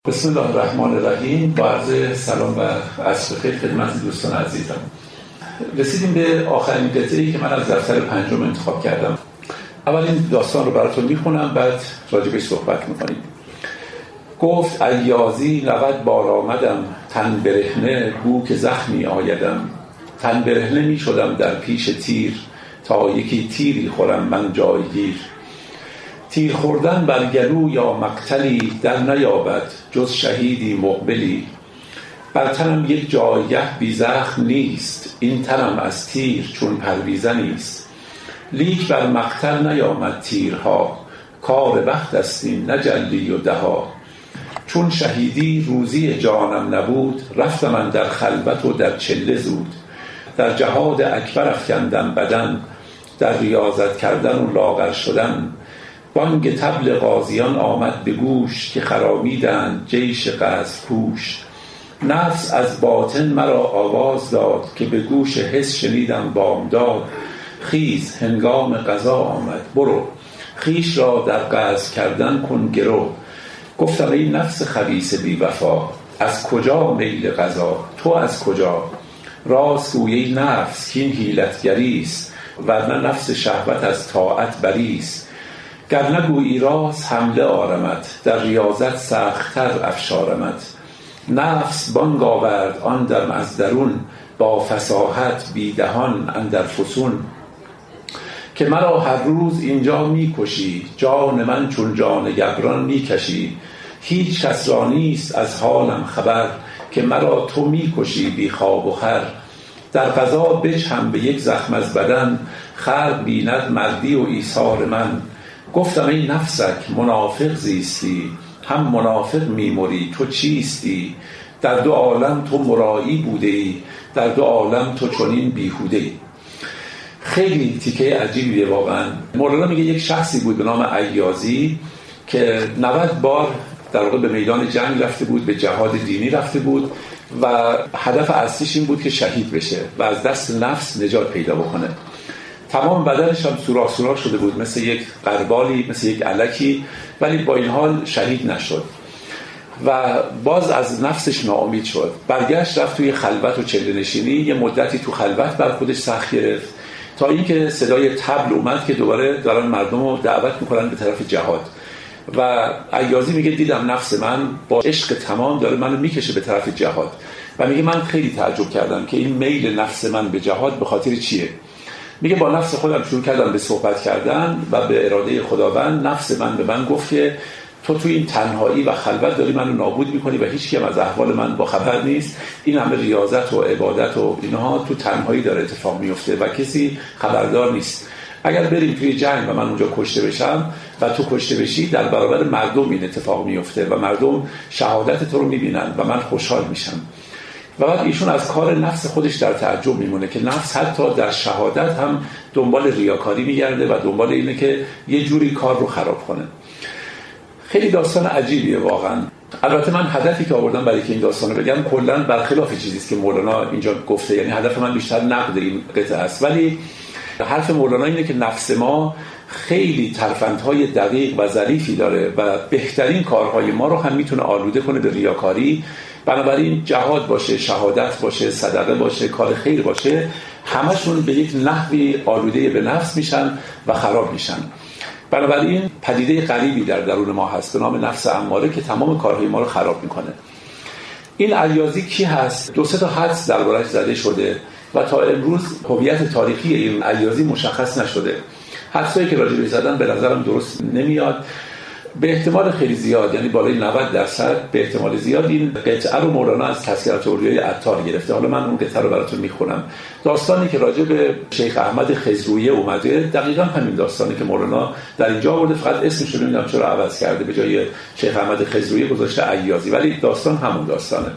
بسم الله الرحمن الرحیم. با عرض سلام و عصر بخیر خدمت دوستان عزیزم. رسیدیم به آخرین قطعه‌ای که من از دفتر پنجم انتخاب کردم. اول این داستان رو براتون میخونم، بعد راجع بهش صحبت میکنیم. گفت ایازی 90 بار آمدم، تن برهنه بو که زخمی آیدم. تن برهنه می شدم در پیش تیر، تا یکی تیری خورم من جایگیر. تیر خوردن بر گلو یا مقتلی، در نیابد جز شهیدی مقبلی. بر تنم یک جایگه بی زخم نیست، این تنم از تیر چون پرویزه نیست. لیک بر مقتل نیامد تیرها، کار بخت است این نه جلدی و دها. چون شهیدی روزی جانم نبود، رفتم من در خلوت و در چله زود. در جهاد اکبر افکندم بدن، در ریاضت کردن و لاغر شدن. بانگ طبل غازیان آمد به گوش، که خرامیدند جیش غزو کوش. نفس از باطن مرا آواز داد، که به گوش حس شنیدم بامداد. خیز هنگام غزا آمد برو، خیش را در غزو کردن کن گرو. گفتم ای نفس خبیث بی وفا، از کجا میل غزا تو از کجا؟ راست گویی نفس کین حیلتگریست، ورنه نفس شهوت از طاعت بریست. گر نگویی راست حمله آرمت، در ریاضت سخت‌تر افشارمت. نفس بانگ آورد آن دم از درون، با فصاحت بی دهان اندر فسون. که مرا هر روز اینجا می کشی، جان من چون جان گبران می کشی. هیچ کس را نیست از حالم خبر، که مرا تو می کشی بی خواب و خور. در غزا بجهم به یک زخم از بدن، خلق بیند مردی و ایثار من. گفتم ای نفسک منافق زیستی، هم منافق میمری تو چیستی. در دو عالم تو مرایی بوده ای، در دو عالم تو چنین بیهوده ای. خیلی تیکه عجیبیه واقعا. مولانا میگه یک شخصی بود به نام ایازی که 90 بار در واقع به میدان جنگ رفته بود، به جهاد دینی رفته بود و هدف اصلیش این بود که شهید بشه و از دست نفس نجات پیدا بکنه. تمام بدنش هم سوراخ سوراخ شده بود، مثل یک قربالی، مثل یک الکی، ولی با این حال شهید نشد و باز از نفسش ناامید شد. برگشت رفت توی خلوت و چله نشینی، یه مدتی تو خلوت بر خودش سخت گرفت تا اینکه صدای طبل اومد که دوباره دارن مردم رو دعوت میکنن به طرف جهاد. و ایازی میگه دیدم نفس من با عشق تمام داره منو میکشه به طرف جهاد و میگه من خیلی تعجب کردم که این میل نفس من به جهاد به خاطر چیه. میگه با نفس خودم شروع کردم به صحبت کردن و به اراده خداوند نفس من به من گفت که تو توی این تنهایی و خلوت داری منو نابود میکنی و هیچ کیم از احوال من با خبر نیست. این همه ریاضت و عبادت و اینها تو تنهایی داره اتفاق میفته و کسی خبردار نیست. اگر بریم توی جنگ و من اونجا کشته بشم و تو کشته بشی، در برابر مردم این اتفاق میفته و مردم شهادت تو رو میبینن و من خوشحال میشم. و بعد ایشون از کار نفس خودش در تعجب میمونه که نفس حتی در شهادت هم دنبال ریاکاری میگرده و دنبال اینه که یه جوری کار رو خراب کنه. خیلی داستان عجیبیه واقعا. البته من هدفی که آوردم برای که این داستان رو بگم کلاً برخلاف چیزی است که مولانا اینجا گفته، یعنی هدف من بیشتر نقد این قطعه است، ولی حرف مولانا اینه که نفس ما خیلی ترفندهای دقیق و ظریفی داره و بهترین کارهای ما رو هم میتونه آلوده کنه به ریاکاری. بنابراین جهاد باشه، شهادت باشه، صدقه باشه، کار خیر باشه، همشون به یک نحوی آلوده به نفس میشن و خراب میشن. بنابراین پدیده غریبی در درون ما هست به نام نفس اماره که تمام کارهای ما رو خراب میکنه. این ایازی کی هست؟ 2-3 تا حدس دربارش زده شده و تا امروز هویت تاریخی این ایازی مشخص نشده. حدسایی که راجع بهش زدن به نظرم درست نمیاد. به احتمال خیلی زیاد، یعنی بالای 90% به احتمال زیاد این قطعه رو مولانا از تذکرة اولیای عطار گرفته. حالا من اون قطعه رو براتون میخونم. داستانی که راجع به شیخ احمد خضرویه اومده دقیقاً همین داستانی که مولانا در اینجا آورده، فقط اسمش رو نمیدونم چرا عوض کرده، به جای شیخ احمد خضرویه گذاشته ایازی، ولی داستان همون داستانه.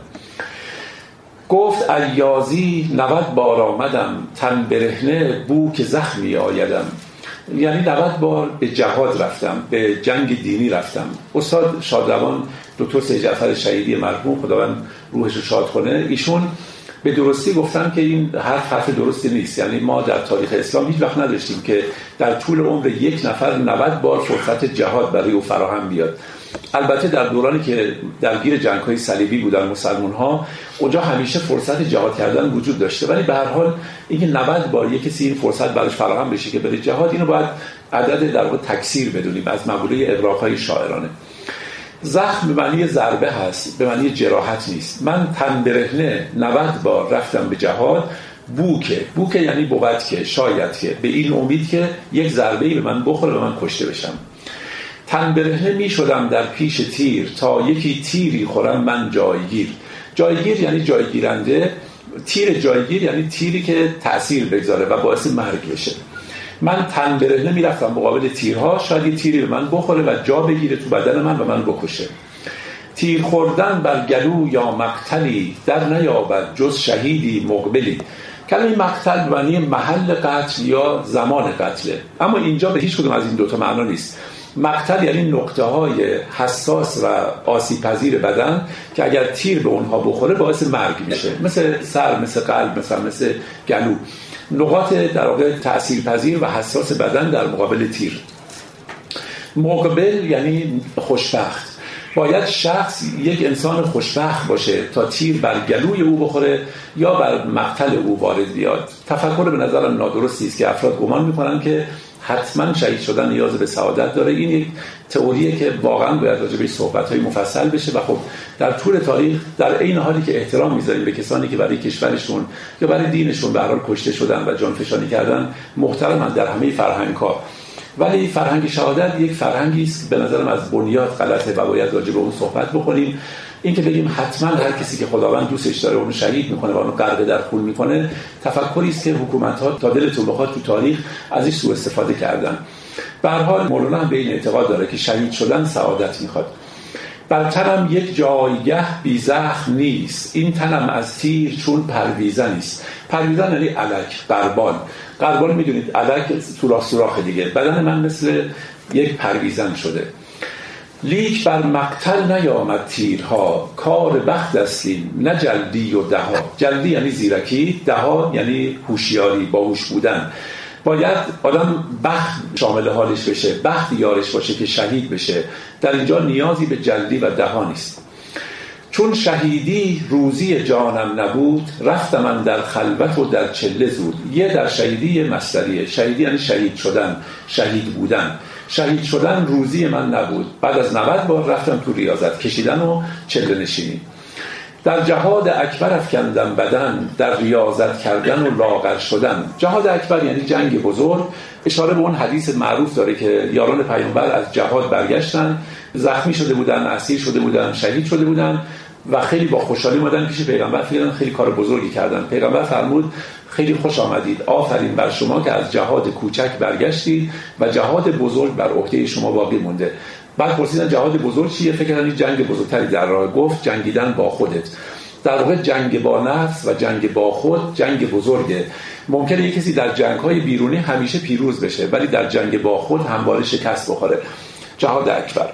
گفت ایازی 90 بار آمدم، تن برهنه بو که زخمی آیدم. یعنی 90 بار به جهاد رفتم، به جنگ دینی رفتم. استاد شادروان دکتر سید جعفر شهیدی مرحوم خداوند روحش رو شاد کنه، ایشون به درستی گفتن که این حرف درستی نیست. یعنی ما در تاریخ اسلام هیچ وقت نداشتیم که در طول عمر یک نفر 90 بار فرصت جهاد برای او فراهم بیاد. البته در دورانی که درگیر جنگ‌های صلیبی بودن مسلمان‌ها، اونجا همیشه فرصت جهاد کردن وجود داشته، ولی به هر حال اینکه 90 بار یک کسی این فرصت براش فراهم بشه که بره جهاد، اینو باید عدد در واقع تکثیر بدونیم از مقوله اغراق‌های شاعرانه. زخم به معنی ضربه هست، به معنی جراحت نیست. من تن برهنه 90 بار رفتم به جهاد، بوکه یعنی بود که، شاید که، به این امید که یک ضربه‌ای به من بخوره و من کشته بشم. تن برهنه می شدم در پیش تیر، تا یکی تیری خورم من جایگیر یعنی جایگیرنده، تیر جایگیر یعنی تیری که تأثیر بگذاره و باعث مرگ بشه. من تن برهنه می رفتم مقابل تیرها، شاید یه تیری به من بخوره و جا بگیره تو بدن من و من بکشه. تیر خوردن بر گلو یا مقتلی، در نیابد جز شهیدی مقبلی. کلمه مقتل معنی محل قتل یا زمان قتله، اما اینجا به هیچ کدوم از این دوتا معنا نیست. مقتل یعنی نقطه های حساس و آسیب پذیر بدن که اگر تیر به اونها بخوره باعث مرگ میشه، مثل سر، مثل قلب، مثل گلو، نقاط در واقع تأثیر پذیر و حساس بدن در مقابل تیر. مقبل یعنی خوشبخت. باید شخص یک انسان خوشبخت باشه تا تیر بر گلوی او بخوره یا بر مقتل او وارد بیاد. تفکر به نظرم نادرستی است که افراد گمان میکنن که حتما شهید شدن نیاز به سعادت داره. این یک تئوریه که واقعا باید راجع بهش صحبت‌های مفصل بشه و خب در طول تاریخ در عین حالی که احترام می‌ذاریم به کسانی که برای کشورشون یا برای دینشون به هر حال کشته شدن و جانفشانی کردن، محترمن در همه فرهنگ‌ها، ولی فرهنگ شهادت یک فرهنگی است به نظرم از بنیاد غلطه و باید راجع به اون صحبت بکنیم. این که بگیم حتما هر کسی که خداوند دوستش داره اونو شهید میکنه و اونو غرق در خون میکنه، تفکری است که حکومت‌ها تا دلتون بخواد تو تاریخ ازش سوء استفاده کردن. به هر حال مولانا هم به این اعتقاد داره که شهید شدن سعادت میخواد. بر تنم یک جایگه بی زخم نیست، این تنم از تیر چون پرویزه نیست. پرویزه یعنی الک، قربان میدونید الک سوراخ دیگه. بدن من مثل یک پرویزن شده. لیک بر مقتل نیامد تیرها، کار بخت استیم نه جلدی و دها. جلدی یعنی زیرکی، دها یعنی هوشیاری، باهوش بودن. باید آدم بخت شامل حالش بشه، بخت یارش باشه که شهید بشه. در اینجا نیازی به جلدی و دها نیست. چون شهیدی روزی جانم نبود، رفتم من در خلوت و در چله زود. یه در شهیدی مصدریه. شهیدی یعنی شهید شدن، شهید بودن. شهید شدن روزی من نبود، بعد از 90 بار رفتم تو ریاضت کشیدن و چله نشینی. در جهاد اکبر افکندم بدن، در ریاضت کردن و لاغر شدن. جهاد اکبر یعنی جنگ بزرگ، اشاره به اون حدیث معروف داره که یاران پیامبر از جهاد برگشتن، زخمی شده بودن، اسیر شده بودن، شهید شده بودن و خیلی با خوشحالی اومدن پیش پیغمبر، خیلی کار بزرگی کردن. پیغمبر فرمود خیلی خوش آمدید، آفرین بر شما که از جهاد کوچک برگشتید و جهاد بزرگ بر عهده شما باقی مونده. بعد پرسیدن جهاد بزرگ چیه؟ فکر کردن جنگ بزرگتری در راه. گفت جنگیدن با خودت. در واقع جنگ با نفس و جنگ با خود جنگ بزرگه. ممکنه یک کسی در جنگ‌های بیرونی همیشه پیروز بشه ولی در جنگ با خود همواره شکست بخوره. جهاد اکبر.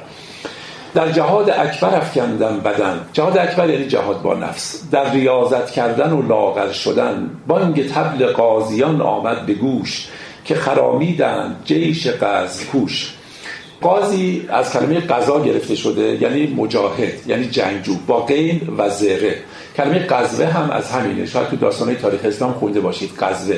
در جهاد اکبر افکندم بدن. جهاد اکبر یعنی جهاد با نفس. در ریاضت کردن و لاغر شدن. بانگ طبل غازیان آمد به گوش، که خرامیدند جیش غزوکوش. غازی از کلمه غزا گرفته شده، یعنی مجاهد، یعنی جنگجو، با غین و زره. کلمه غزوه هم از همینه، شاید تو داستان‌های تاریخ اسلام خونده باشید.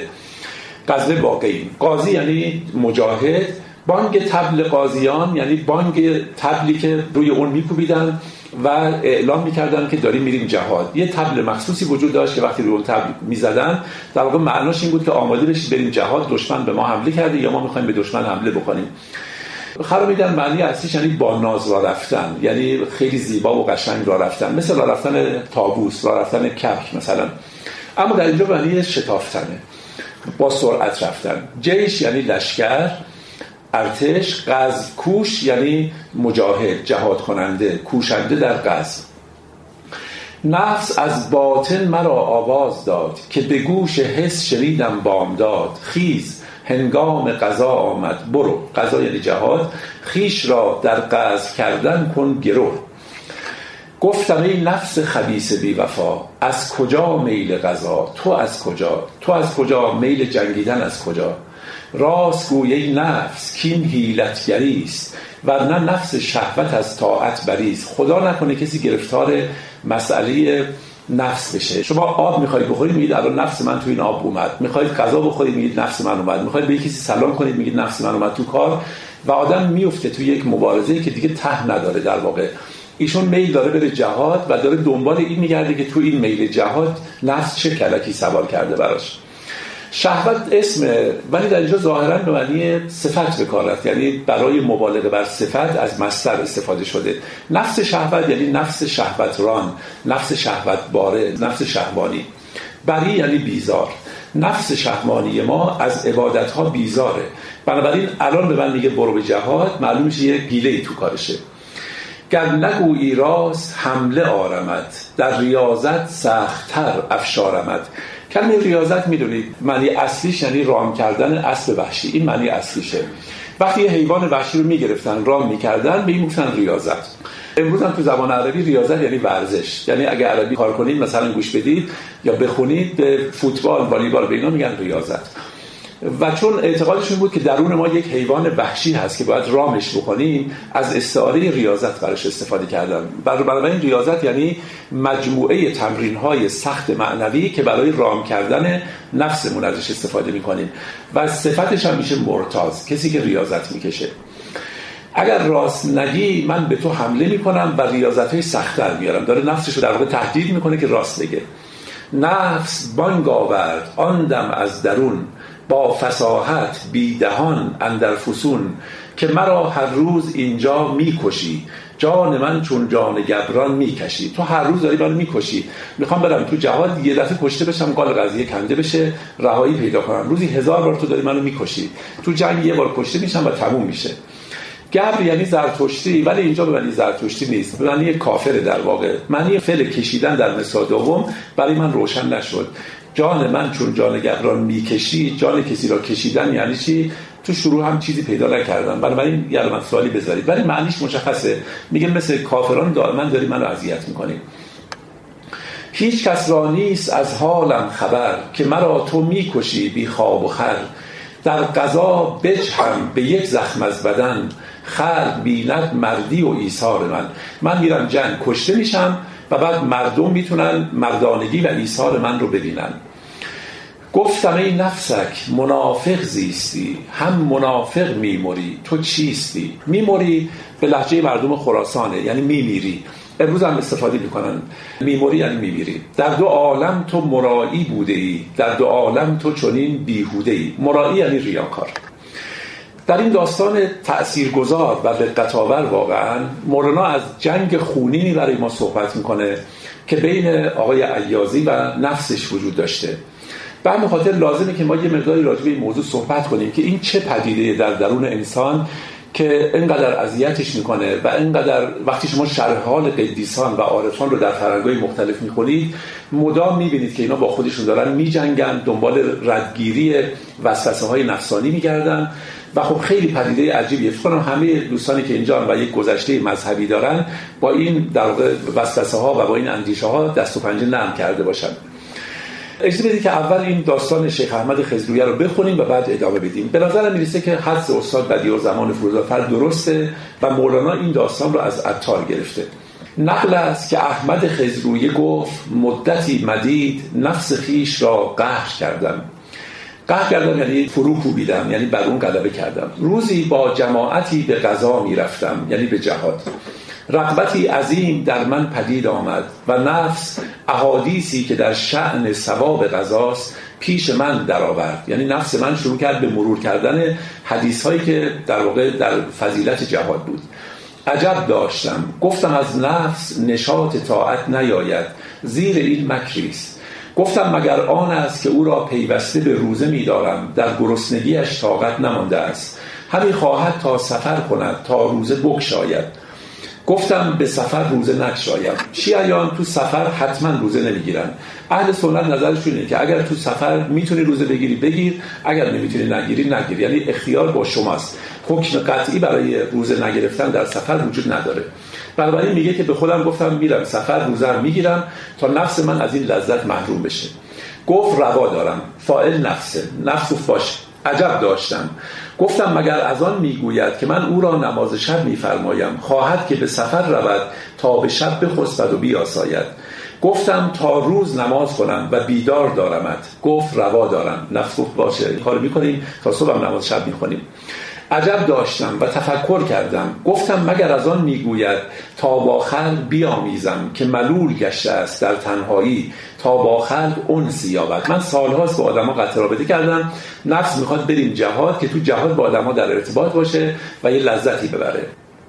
غزوه با غین. غازی یعنی مجاهد. بانگ طبل غازیان یعنی بانگ طبلی که روی اون میکوبیدن و اعلام میکردن که داریم میریم جهاد. یه طبل مخصوصی وجود داشت که وقتی روی اون طبل میزدن در واقع معناش این بود که آماده بشید بریم جهاد، دشمن به ما حمله کرده یا ما میخوایم به دشمن حمله بکنیم. خرامیدن معنی اصلیش یعنی با ناز راه رفتن، یعنی خیلی زیبا و قشنگ راه رفتن، مثل راه رفتن طاووس، راه رفتن کبک مثلا. اما در اینجا معنی شتافتنه، با سرعت رفتن. جیش یعنی لشکر، ارتش. غزوکوش یعنی مجاهد، جهاد کننده، کوشنده در غزو. نفس از باطن مرا آواز داد، که به گوش حس شنیدم بامداد. خیز هنگام قضا آمد برو. قضا یعنی جهاد. خیش را در غزو کردن کن گرو. گفتم ای نفس خبیث بی وفا، از کجا میل قضا؟ تو از کجا؟ تو از کجا؟ میل جنگیدن از کجا؟ راست گوی نفس کین حیلتگری است، ورنه نفس شهوت از طاعت بریز. خدا نکنه کسی گرفتار مسئله نفس بشه. شما آب میخواید بخورید میگید الان نفس من تو این آب اومد، میخواید غذا بخورید میگید نفس من اومد، میخواید به کسی سلام کنید میگید نفس من اومد تو کار، و آدم میفته تو یک مبارزه‌ای که دیگه ته نداره. در واقع ایشون میل داره بره جهاد و داره دنبال این میگرده که تو این میل جهاد نفس چه کلکی سوار کرده براش. شهوت اسمه، ولی در اینجا ظاهراً به معنی صفت به کار رفت، یعنی برای مبالغه بر صفت از مصدر استفاده شده. نفس شهوت یعنی نفس شهوتران، نفس شهوت باره، نفس شهوانی. بری یعنی بیزار. نفس شهوانی ما از عبادت‌ها بیزاره، بنابراین الان به من میگه برو به جهاد، معلوم میشه یه گیله‌ای تو کارشه. گر نگویی راست حمله آرمت، در ریاضت سخت‌تر افشارمت. کلمه ریاضت میدونید معنی اصلیش یعنی رام کردن اسب وحشی، این معنی اصلیشه. وقتی یه حیوان وحشی رو میگرفتن رام میکردن به این میگفتن ریاضت. امروز هم تو زبان عربی ریاضت یعنی ورزش، یعنی اگه عربی کار کنید مثلا گوش بدید یا بخونید به فوتبال، والیبال، به اینا میگن ریاضت. و چون اعتقادشون بود که درون ما یک حیوان وحشی هست که باید رامش بکنیم، از استعاره ریاضت براش استفاده کردن. بنابراین ریاضت یعنی مجموعه تمرین‌های سخت معنوی که برای رام کردن نفسمون ازش استفاده می‌کنیم و صفتش هم میشه مرتاض، کسی که ریاضت میکشه. اگر راست نگی من به تو حمله میکنم و ریاضت‌های سخت‌تر میارم. داره نفسش رو در واقع تهدید میکنه که راست بگه. نفس بانگ آورد آن دم از درون، با فصاحت بی دهان اندر فسون، که مرا هر روز اینجا میکشی، جان من چون جان گبران میکشی. تو هر روز داری منو میکشی، میخوام برم تو جهاد یه دفعه کشته بشم، قال قضیه کنده بشه، رهایی پیدا کنم. روزی 1000 بار تو داری منو میکشی، تو جنگ یه بار کشته میشم و تموم میشه. گبر یعنی زرتشتی، ولی اینجا به معنی زرتشتی نیست، به معنی کافره. در واقع معنی فعل کشیدن در مثال دوم برای من روشن نشد. جان من چون جان گبران میکشی، جان کسی را کشیدن یعنی چی؟ تو شروع هم چیزی پیدا نکردم، بنابراین یه علامت سوالی بذارید، ولی معنیش مشخصه. میگه مثل کافران دائما داری منو اذیت میکنی. هیچ کس را نیست از حالم خبر، که مرا تو میکشی بی خواب و خور. در قضا بجهم به یک زخم از بدن، خلق بیند مردی و ایثار من میرم جنگ کشته میشم و بعد مردم میتونن مردانگی و ایثار من رو ببینن. گفتم ای نفسک منافق زیستی، هم منافق میموری تو چیستی. میموری به لهجه مردم خراسانه، یعنی میمیری. امروز هم استفاده میکنن میموری یعنی میمیری. در دو عالم تو مرایی بوده ای، در دو عالم تو چنین بیهوده ای. مرایی یعنی ریاکار. در این داستان تأثیرگذار و دقت‌آور واقعا مولانا از جنگ خونینی برای ما صحبت میکنه که بین آقای عیاضی و نفسش وجود داشته. به همین خاطر لازمه که ما یه مقداری راجع به این موضوع صحبت کنیم که این چه پدیده در درون انسان که اینقدر اذیتش میکنه و اینقدر وقتی شما شرح حال قدیسان و عارفان رو در فرهنگ‌های مختلف میخونید مدام میبینید که اینا با خودشون دارن میجنگن، دنبال ردگیری وسوسه‌های نفسانی میگردن و خب خیلی پدیده عجیبیه. فکر کنم همه دوستانی که اینجا و یک گذشته مذهبی دارن با این در واقع وسوسه‌ها و با این اندیشه‌ها دست و پنجه نرم کرده باشن. اجازه بدید که اول این داستان شیخ احمد خضرویه رو بخونیم و بعد ادامه بدیم. به نظرم میرسه که حدس استاد بدیعالزمان فروزآفر درسته و مولانا این داستان رو از عطار گرفته. نقل است که احمد خضرویه گفت مدتی مدید نفس خیش را قهر کردم. قهر کردم یعنی فرو کوبیدم، یعنی بر اون غلبه کردم. روزی با جماعتی به غزا میرفتم، یعنی به جهاد. رغبتی عظیم در من پدید آمد و نفس احادیثی که در شأن ثواب غزاست پیش من در آورد. یعنی نفس من شروع کرد به مرور کردن حدیث‌هایی که در واقع در فضیلت جهاد بود. عجب داشتم، گفتم از نفس نشاط طاعت نیاید، زیر این مکریست. گفتم مگر آن است که او را پیوسته به روزه می‌دارم، در گرسنگیش طاقت نمانده است، همی خواهد تا سفر کند تا روزه بگشاید. گفتم به سفر روزه نگشایم. شیعیان تو سفر حتما روزه نمیگیرن. اهل سنت نظرشون اینه که اگر تو سفر میتونی روزه بگیری بگیر، اگر نمیتونی نگیری نگیر، یعنی اختیار با شماست. حکم قطعی برای روزه نگرفتن در سفر وجود نداره. بنابراین میگه که به خودم گفتم میرم سفر روزه میگیرم تا نفس من از این لذت محروم بشه. گفت روا دارم، فاعل نفسه، نفس باشه. عجب داشتم. گفتم مگر از آن میگوید که من او را نماز شب میفرمایم، خواهد که به سفر رود تا به شب بخسبد و بیاساید. گفتم تا روز نماز کنم و بیدار دارمت. گفت روا دارم. نفس گفت باشه این کار میکنیم تا صبح نماز شب میخونیم. عجب داشتم و تفکر کردم. گفتم مگر از آن میگوید تا با خلق بیامیزم که ملول گشته است در تنهایی تا با خلق انس یابد. من سالهاست با آدما قطع رابطه کردم، نفس میخواد بریم جهاد که تو جهاد با آدما در ارتباط باشه و یه لذتی ببره.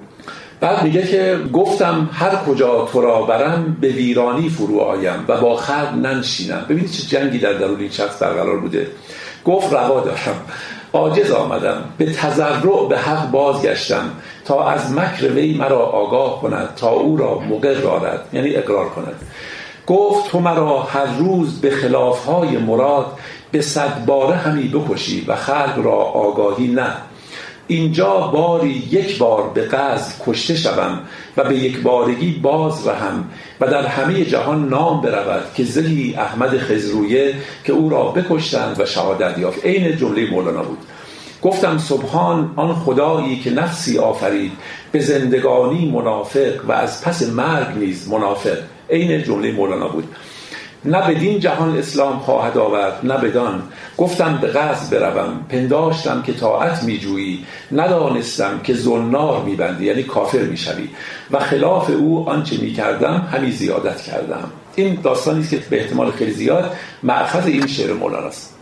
بعد میگه که گفتم هر کجا تو را برم به ویرانی فرو آیم و با خلق ننشینم. ببینید چه جنگی در درون این شخص برقرار بوده. گفت روا دارم. عاجز آمدم، به تضرع به حق بازگشتم تا از مکر وی مرا آگاه کند تا او را مقر آرد، یعنی اقرار کند. گفت تو مرا هر روز به خلافهای مراد به 100 باره همی بکشی و خلق را آگاهی نه. اینجا باری یک بار به غزو کشته شوم و به یک بارگی باز رهم و در همه جهان نام برود که زهی احمد خضرویه که او را بکشتند و شهادت یافت. عین جمله مولانا بود. گفتم سبحان آن خدایی که نفسی آفرید به زندگانی منافق و از پس مرگ نیز منافق. عین جمله مولانا بود. نه بدین جهان اسلام خواهد آورد نه بدان. گفتم به غزو بروم، پنداشتم که طاعت میجویی، ندانستم که زنار میبندی، یعنی کافر میشوی و خلاف او آنچه میکردم همی زیادت کردم. این داستانی است که به احتمال خیلی زیاد مأخذ این شعر مولانا است.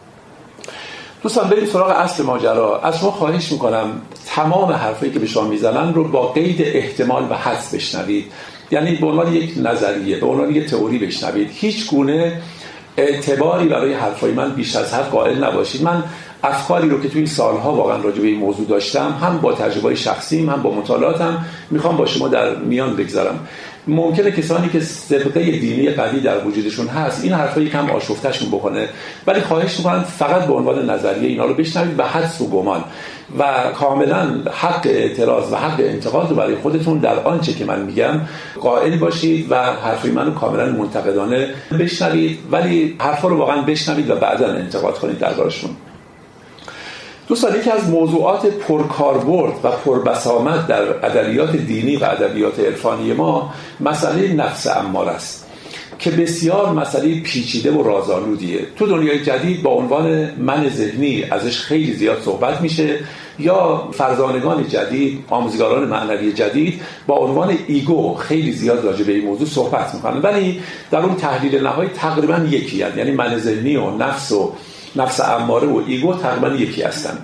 دوستان بریم سراغ اصل ماجرا. از شما خواهش میکنم تمام حرفایی که به شما میزنن رو با قید احتمال و حدس بشنوید، یعنی به عنوان یک نظریه، به عنوان یک تئوری بشنوید. هیچ گونه اعتباری برای حرفای من بیش از حد قائل نباشید. من افکاری رو که تو این سالها واقعا راجع به این موضوع داشتم، هم با تجربه شخصیم هم با مطالعاتم، میخوام با شما در میان بگذارم. ممکنه کسانی که سابقه دینی قوی در وجودشون هست این حرفا یکم آشفتهشون بکنه، ولی خواهش میکنم فقط به عنوان نظریه اینا رو بشنوید و حدس و گمان و کاملا حق اعتراض و حق انتقاد رو برای خودتون در آنچه که من میگم قائل باشید و حرفای منو کاملا منتقدانه بشنوید، ولی حرفا رو واقعا بشنوید و بعداً انتقاد کنید دربارشون. دوستان یکی از موضوعات پرکاربرد و پربسامد در ادبیات دینی و ادبیات عرفانی ما مسئله نفس اماره است که بسیار مسئله پیچیده و رازآلودیه. تو دنیای جدید با عنوان من ذهنی ازش خیلی زیاد صحبت میشه، یا فرزانگان جدید، آموزگاران معنوی جدید با عنوان ایگو خیلی زیاد راجع به این موضوع صحبت میکنن، ولی در اون تحلیل نهایی تقریبا یکی هستند. یعنی من ذهنی و نفس اماره و ایگو تقریبا یکی هستند.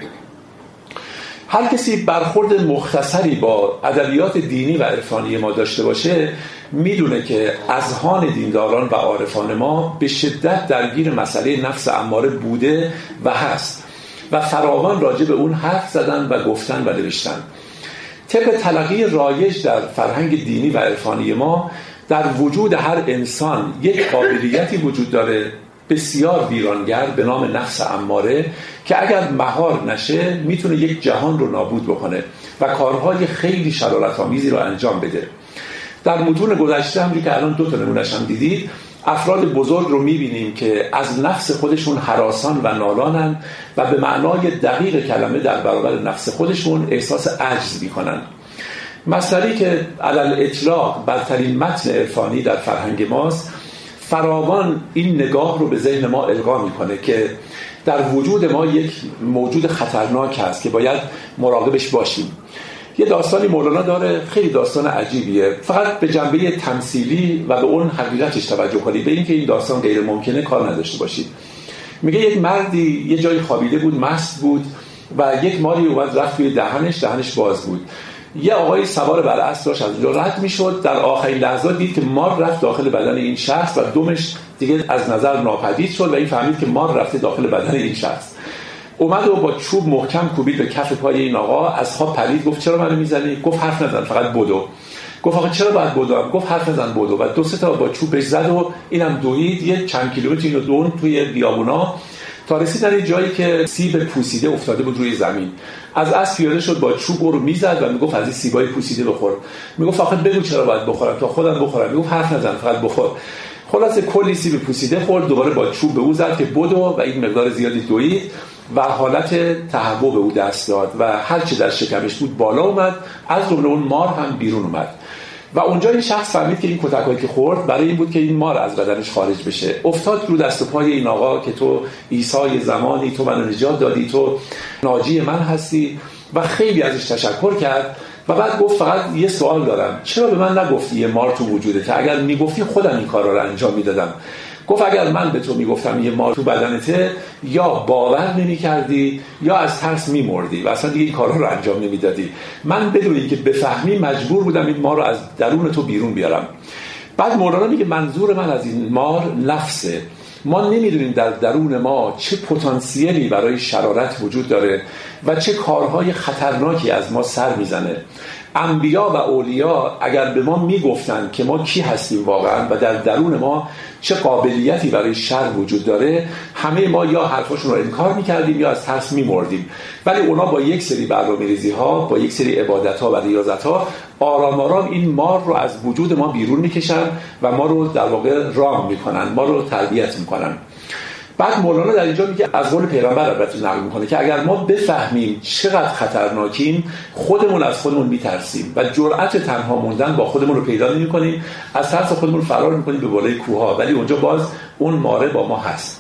هر کسی برخورد مختصری با ادبیات دینی و عرفانی ما داشته باشه میدونه که اذهان دینداران و عارفان ما به شدت درگیر مسئله نفس اماره بوده و هست و فراوان راجع به اون حرف زدن و گفتن و نوشتن. طبق تلقی رایج در فرهنگ دینی و عرفانی ما در وجود هر انسان یک قابلیتی وجود داره بسیار ویرانگر به نام نفس اماره که اگر مهار نشه میتونه یک جهان رو نابود بکنه و کارهای خیلی شرارت‌آمیزی رو انجام بده. در متون گذشته همونجوری که الان 2 تا نمونه‌اش هم دیدید، افراد بزرگ رو میبینیم که از نفس خودشون هراسان و نالانن و به معنای دقیق کلمه در برابر نفس خودشون احساس عجز میکنن. مسئله‌ای که علل اطلاق برترین متن عرفانی در فرهنگ ماست فراوان این نگاه رو به ذهن ما القا میکنه که در وجود ما یک موجود خطرناک هست که باید مراقبش باشیم. یه داستانی مولانا داره، خیلی داستان عجیبیه، فقط به جنبه تمثیلی و به اون حقیقتش توجه کنید، به اینکه این داستان غیر ممکنه کار نداشته باشید. میگه یک مردی یه جای خوابیده بود، مست بود و یک ماری اومد رفت توی دهنش باز بود. یه آقای سوار بر اسب داشت از اونجا رد میشد، در آخرین لحظات دید که مار رفت داخل بدن این شخص و دمش دیگه از نظر ناپدید شد و این فهمید که مار رفته داخل بدن این شخص. اومد و با چوب محکم کوبید به کف پای این آقا، از خواب پرید، گفت چرا منو میزنی؟ گفت حرف نزن، فقط بدو. گفت آقا چرا باید بدوم؟ گفت حرف نزن بدو. و 2-3 تا با چوبش زد و اینم دوید، یه چند کیلومتر اینو دون توی بیابونا تا رسید در جایی که سیب پوسیده افتاده بود روی زمین. از اسب پیاده شد، با چوب رو میزد و میگفت از این سیبای پوسیده بخور. میگفت آخه بگو چرا باید بخورم تا خودم بخورم. میگفت حرف نزن، فقط بخور. خلاصه کلی سیب پوسیده خورد، دوباره با چوب به او زد که بدو و این مقدار زیادی دوید و حالت تهوع به او دست داد و هر چه در شکمش بود بالا اومد، از جمله اون مار هم بیرون اومد. و اونجا این شخص فهمید که این کتکایی که خورد برای این بود که این مار از بدنش خارج بشه. افتاد رو دست و پای این آقا که تو عیسی زمانی، تو منو نجات دادی، تو ناجی من هستی و خیلی ازش تشکر کرد. و بعد گفت فقط یه سوال دارم، چرا به من نگفتی یه مار تو وجودته؟ اگر میگفتی خودم این کارا رو انجام میدادم. گفت اگر من به تو میگفتم یه مار تو بدنته، یا باور نمی‌کردی یا از ترس می‌مردی و اصلا دیگه این کارا رو انجام نمیدادی. من بدون اینکه بفهمی مجبور بودم این مار رو از درون تو بیرون بیارم. بعد مولانا میگه منظور من از این مار نفسه. ما نمیدونیم در درون ما چه پتانسیلی برای شرارت وجود داره و چه کارهای خطرناکی از ما سر میزنه. انبیا و اولیا اگر به ما میگفتن که ما کی هستیم واقعا و در درون ما چه قابلیتی برای شر وجود داره، همه ما یا حرفاشون رو انکار میکردیم یا از ترس میمردیم. ولی اونا با یک سری برنامه‌ریزی ها، با یک سری عبادت ها و ریاضت ها آرام آرام این مار رو از وجود ما بیرون میکشن و ما رو در واقع رام میکنن، ما رو تربیت میکنن. بعد مولانا در اینجا میگه از قول پیغمبر البته نقل میکنه که اگر ما بفهمیم چقدر خطرناکیم، خودمون از خودمون میترسیم و جرأت تنها موندن با خودمون رو پیدا نمیکنیم، از ترس خودمون فرار میکنیم به بالای کوه‌ها، ولی اونجا باز اون ماره با ما هست.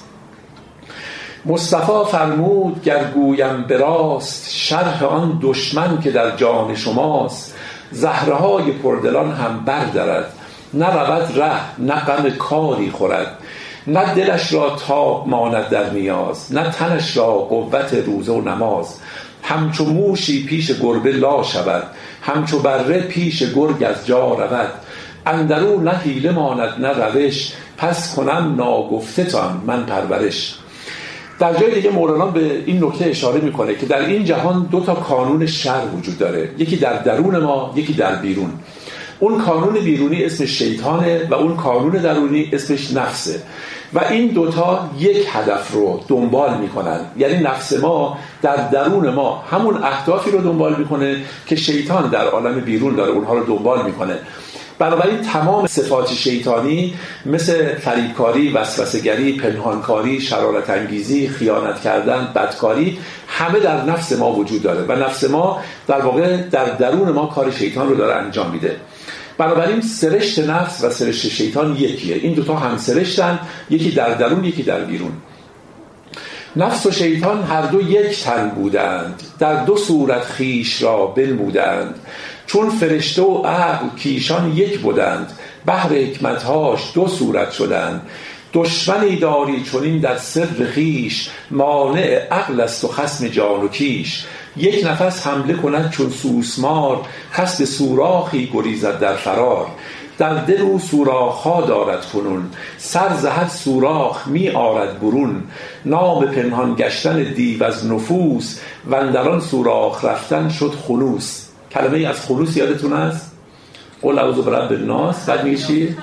مصطفی فرمود گر گویم به راست، شرح آن دشمن که در جان شماست. زهرهای پردلان هم بردرد، نه رود ره نه غم کاری خورد. نه دلش را تاب ماند در نیاز، نه تنش را قوت روزه و نماز. همچو موشی پیش گربه لا شود، همچو بره پیش گرگ از جا رود. اندرو نه حیله ماند نه روش، پس کنم ناگفته تان من پرورش. در جای دیگه مولانا به این نکته اشاره میکنه که در این جهان دو تا کانون شر وجود داره، یکی در درون ما، یکی در بیرون. اون کانون بیرونی اسمش شیطانه و اون کانون درونی اسمش نفسه و این دوتا یک هدف رو دنبال میکنن. یعنی نفس ما در درون ما همون اهدافی رو دنبال میکنه که شیطان در عالم بیرون داره اونها رو دنبال میکنه. بنابراین تمام صفات شیطانی مثل فریبکاری، وسوسه‌گری، پنهانکاری، شرارت انگیزی، خیانت کردن، بدکاری، همه در نفس ما وجود داره و نفس ما در واقع در درون ما کار شیطان رو داره انجام میده. بنابراین سرشت نفس و سرشت شیطان یکیه. این دوتا هم سرشتن، یکی در درون یکی در بیرون. نفس و شیطان هر دو یک تن بودند، در دو صورت خیش را بنمودند. چون فرشته و عقل کیشان یک بودند، بحر حکمتهاش دو صورت شدند. دشمنی داری چنین در سر خیش، مانع عقل است و خصم جان و کیش. یک نفس حمله کند چون سوسمار، قصد سوراخی گریزد در فرار. در دل او سوراخ‌ها دارد کنون، سر زهد سوراخ می آرد برون. نام پنهان گشتن دیو از نفوس، و اندران سوراخ رفتن شد خلوص. کلمه ای از خلوص یادتون است؟ قل اعوذ برب الناس. بعد میگه چی؟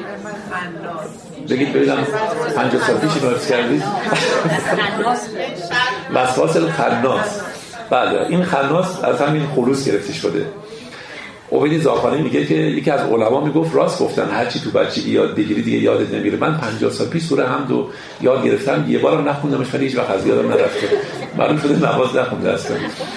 بگید ببینم 50 سال پیش اینو حفظ کردید؟ وسواس الخناس. بله، این خناس از همین خلوص گرفته شده. عبید زاخانی میگه که یکی از علما میگفت راست گفتن، هرچی تو بچگی یاد بگیری دیگه یادت نمیره. من 50 سال پیش سوره حمد رو یاد گرفتم، یه بارم نخوندمش ولی هیچ وقت از یادم نرفته. معلوم شده نماز نخونده هستم.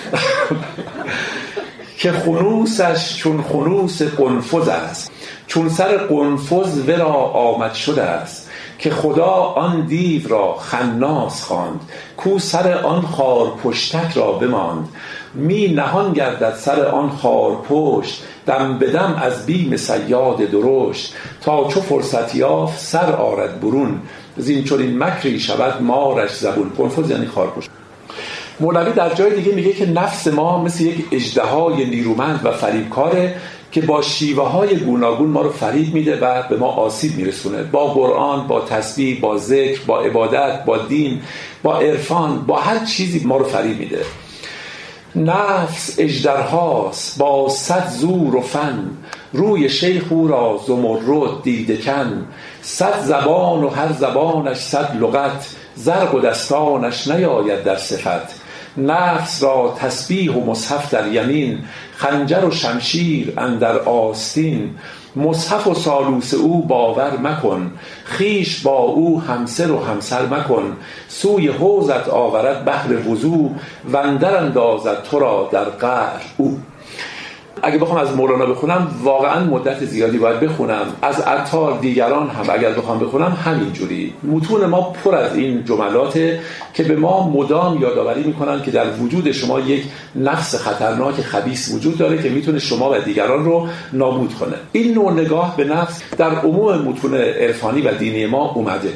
که خنوسش چون خنوس قنفذ است، چون سر قنفذ ورا آمد شده است. که خدا آن دیو را خناس خواند، کو سر آن خار پشتک را بماند. می نهان گردد سر آن خار پشت، دم بدم از بیم صیاد درشت. تا چو فرصت یافت سر آرد برون، زین چنین مکری شود مارش زبون. قنفذ یعنی خار پشت. مولوی در جای دیگه میگه که نفس ما مثل یک اژدهای نیرومند و فریبکاره که با شیوه های گوناگون ما رو فریب میده و به ما آسیب میرسونه. با قرآن، با تسبیح، با ذکر، با عبادت، با دین، با عرفان، با هر چیزی ما رو فریب میده. نفس اژدرهاست با 100 زور و فن، روی شیخ او را زمرد دیده کن، 100 زبان و هر زبانش 100 لغت، زرق و دستانش نیاید در صفت. نفس را تسبیح و مصحف در یمین، خنجر و شمشیر اندر آستین. مصحف و سالوس او باور مکن، خویش با او همسر و همسر مکن. سوی حوضت آورد بحر وضو، و اندر اندازد تو را در قعر او. اگه بخوام از مولانا بخونم واقعا مدت زیادی باید بخونم. از عطار دیگران هم اگر بخوام بخونم همینجوری. متون ما پر از این جملاته که به ما مدام یادآوری میکنن که در وجود شما یک نفس خطرناک خبیث وجود داره که میتونه شما و دیگران رو نابود کنه. این نوع نگاه به نفس در عموم متون عرفانی و دینی ما اومده.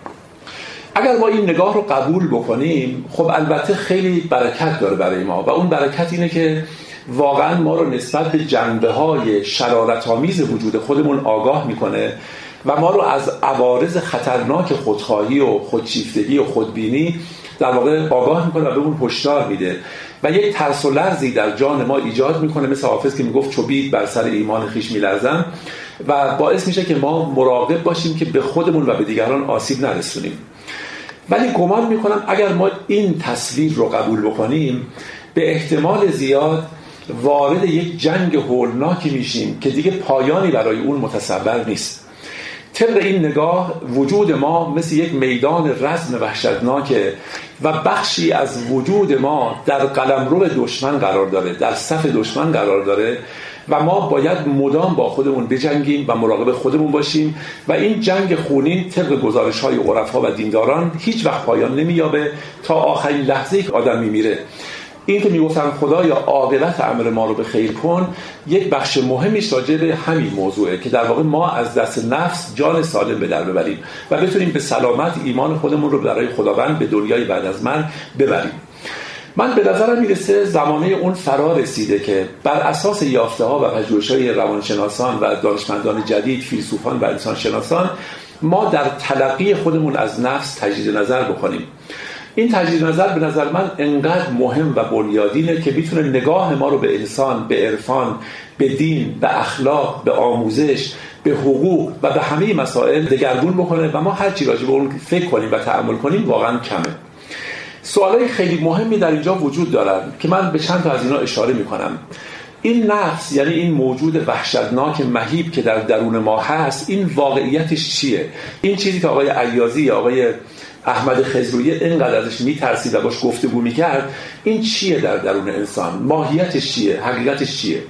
اگر ما این نگاه رو قبول بکنیم خب البته خیلی برکت داره برای ما، و اون برکت اینه که واقعا ما رو نسبت به جنبه‌های شرارت‌آمیز وجود خودمون آگاه میکنه و ما رو از عوارض خطرناک خودخواهی و خودشیفتگی و خودبینی در واقع آگاه میکنه و به اون هشدار میده و یک ترس و لرزی در جان ما ایجاد میکنه، مثل حافظ که میگفت چو بید بر سر ایمان خویش میلرزم، و باعث میشه که ما مراقب باشیم که به خودمون و به دیگران آسیب نرسونیم. ولی گمان میکنم اگر ما این تصویر رو قبول بکنیم به احتمال زیاد وارد یک جنگ هولناکی میشیم که دیگه پایانی برای اون متصور نیست. طبق این نگاه وجود ما مثل یک میدان رزم وحشتناکه و بخشی از وجود ما در قلمرو دشمن قرار داره، در صف دشمن قرار داره و ما باید مدام با خودمون بجنگیم و مراقب خودمون باشیم و این جنگ خونین طبق گزارش‌های عرفا و دینداران هیچ وقت پایان نمییابه تا آخرین لحظه‌ای که آدم میمیره. این که میگفتن خدایا عاقبت امر ما رو به خیر کن، یک بخش مهمیش راجع به همین موضوعه که در واقع ما از دست نفس جان سالم به در ببریم و بتونیم به سلامت ایمان خودمون رو برای خداوند به دنیای بعد از مرگ ببریم. من به نظرم میرسه زمانه اون فرا رسیده که بر اساس یافته‌ها و پژوهش‌های روانشناسان و دانشمندان جدید، فیلسوفان و انسانشناسان، ما در تلقی خودمون از نفس تجدید نظر بکنیم. این تجدید نظر به نظر من انقدر مهم و بنیادینه که میتونه نگاه ما رو به انسان، به عرفان، به دین، به اخلاق، به آموزش، به حقوق و به همه مسائل دگرگون بکنه و ما هر چی راجع به اون فکر کنیم و تأمل کنیم واقعا کمه. سوالای خیلی مهمی در اینجا وجود دارن که من به چند تا از اینا اشاره میکنم. این نفس، یعنی این موجود وحشتناک مهیب که در درون ما هست، این واقعیتش چیه؟ این چیزی که آقای عیاضی، آقای احمد خضرویی اینقدر ازش میترسید و باش گفتگو میکرد، این چیه در درون انسان؟ ماهیتش چیه؟ حقیقتش چیه؟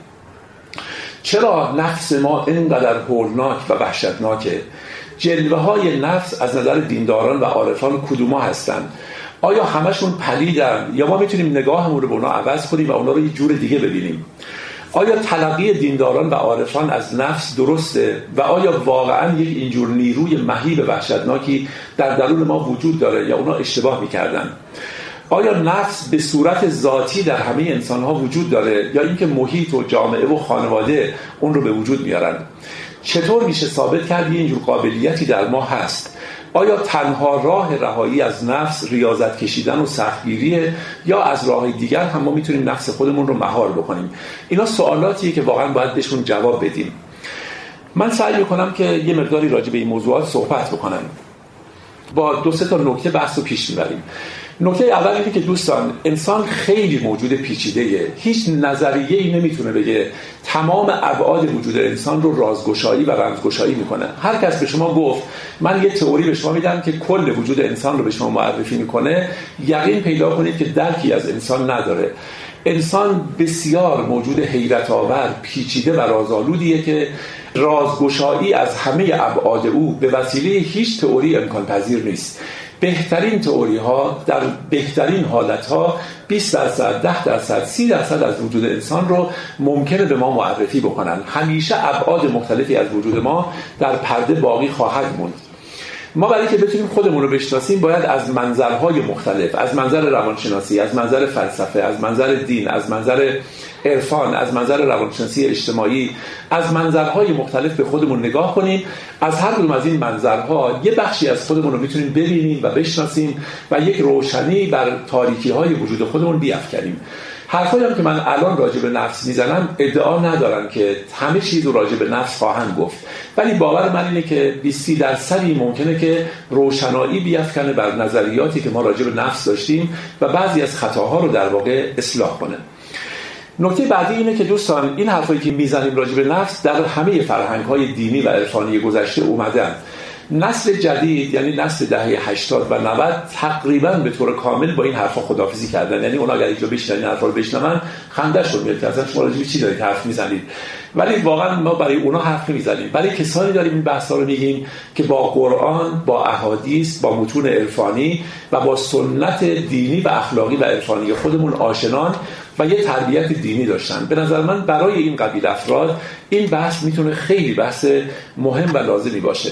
چرا نفس ما اینقدر هولناک و وحشتناکه؟ جلوه های نفس از نظر دینداران و عارفان کدوما هستن؟ آیا همشون پلیدن یا ما میتونیم نگاهمون رو به اونا عوض کنیم و اونا رو یه جور دیگه ببینیم؟ آیا تلقی دینداران و عارفان از نفس درسته و آیا واقعا یک اینجور نیروی مهیب وحشتناکی در درون ما وجود داره یا اونا اشتباه میکردن؟ آیا نفس به صورت ذاتی در همه انسانها وجود داره یا اینکه محیط و جامعه و خانواده اون رو به وجود میارن؟ چطور میشه ثابت کرد اینجور قابلیتی در ما هست؟ آیا تنها راه رهایی از نفس ریاضت کشیدن و سختگیریه یا از راه دیگر هم ما میتونیم نفس خودمون رو مهار بکنیم؟ اینا سوالاتیه که واقعا باید بهشون جواب بدیم. من سعی میکنم که یه مقداری راجع به این موضوعات صحبت بکنم. با 2-3 تا نکته بحث رو پیش میبریم. نکته اول اینه که دوستان، انسان خیلی موجود پیچیده‌ایه. هیچ نظریه‌ای نمیتونه بگه تمام ابعاد وجود انسان رو رازگشایی و رمزگشایی میکنه. هر کس به شما گفت من یه تئوری به شما میدم که کل وجود انسان رو به شما معرفی میکنه، یقین پیدا کنید که درکی از انسان نداره. انسان بسیار موجود حیرت آور، پیچیده و رازآلودیه که رازگشایی از همه ابعاد او به وسیله هیچ تئوری امکان پذیر نیست. بهترین تئوری ها در بهترین حالت ها 20%، 10%، 30% از وجود انسان رو ممکنه به ما معرفی بکنن. همیشه ابعاد مختلفی از وجود ما در پرده باقی خواهد موند. ما برای که بتونیم خودمون رو بشناسیم باید از منظرهای مختلف، از منظر روانشناسی، از منظر فلسفه، از منظر دین، از منظر عرفان، از منظر روانشناسی اجتماعی، از منظرهای مختلف به خودمون نگاه کنیم. از هر کدوم از این منظرها یه بخشی از خودمون رو میتونیم ببینیم و بشناسیم و یک روشنی بر تاریکی‌های وجود خودمون بیفکنیم. حرفایی هم که من الان راجع به نفس میزنم ادعا ندارم که همه چیز رو راجع به نفس خواهم گفت، ولی باور من اینه که 20% ممکنه که روشنایی بیفکنه بر نظریاتی که ما راجع به نفس داشتیم و بعضی از خطاها رو در واقع اصلاح کنه. نکته بعدی اینه که دوستان این حرفایی که میزنیم راجع به نفس در همه فرهنگ‌های دینی و عرفانی گذشته اومدن. نسل جدید یعنی نسل دهه 80 و 90 تقریبا به طور کامل با این حرفا خداحافظی کردن. یعنی اونا اگر اینجا بشنن این حرفا رو بشنون خنده‌شون میاد که اصلا شما راجع به چی دارید حرف میزنید، ولی واقعا ما برای اونا حرف نمیزنیم، برای کسانی داریم این بحثا رو میگیم که با قرآن، با احادیث، با متون عرفانی و با سنت دینی و اخلاقی و عرفانی خودمون آشنان و یه تربیت دینی داشتن. به نظر من برای این قبیل افراد این بحث میتونه خیلی بحث مهم و لازمی باشه.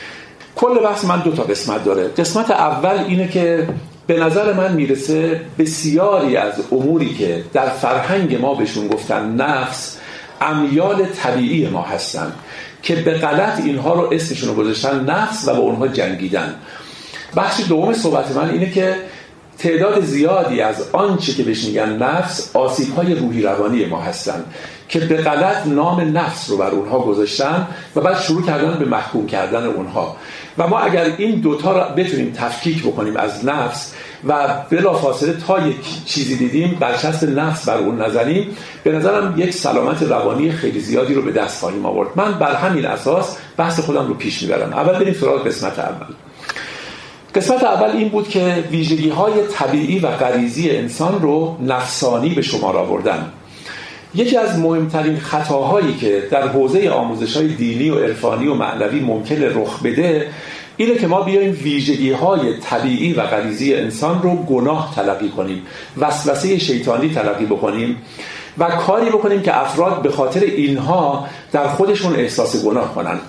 کل بحث من 2 قسمت داره. قسمت اول اینه که به نظر من میرسه بسیاری از اموری که در فرهنگ ما بهشون گفتن نفس، امیال طبیعی ما هستن که به غلط اینها رو اسمشون رو گذاشتن نفس و با اونها جنگیدن. بخش دوم صحبت من اینه که تعداد زیادی از آنچه که بهش میگن نفس آسیب‌های روحی روانی ما هستن که به غلط نام نفس رو بر اونها گذاشتن و بعد شروع کردن به محکوم کردن اونها. و ما اگر این دوتا رو بتونیم تفکیک بکنیم از نفس و بلافاصله تا یک چیزی دیدیم برچسب نفس بر اون نزنیم، به نظرم یک سلامت روانی خیلی زیادی رو به دست خواهیم آورد. من بر همین اساس بحث خودم رو پیش میبرم. اول بریم سراغ قسمت اول. قسمت اول این بود که ویژگی‌های طبیعی و غریزی انسان رو نفسانی به شمار آوردن. یکی از مهمترین خطاهایی که در حوزه آموزش‌های دینی و عرفانی و معنوی ممکنه رخ بده اینه که ما بیایم ویژگی‌های طبیعی و غریزی انسان رو گناه تلقی کنیم، وسوسه شیطانی تلقی بکنیم و کاری بکنیم که افراد به خاطر اینها در خودشون احساس گناه کنن.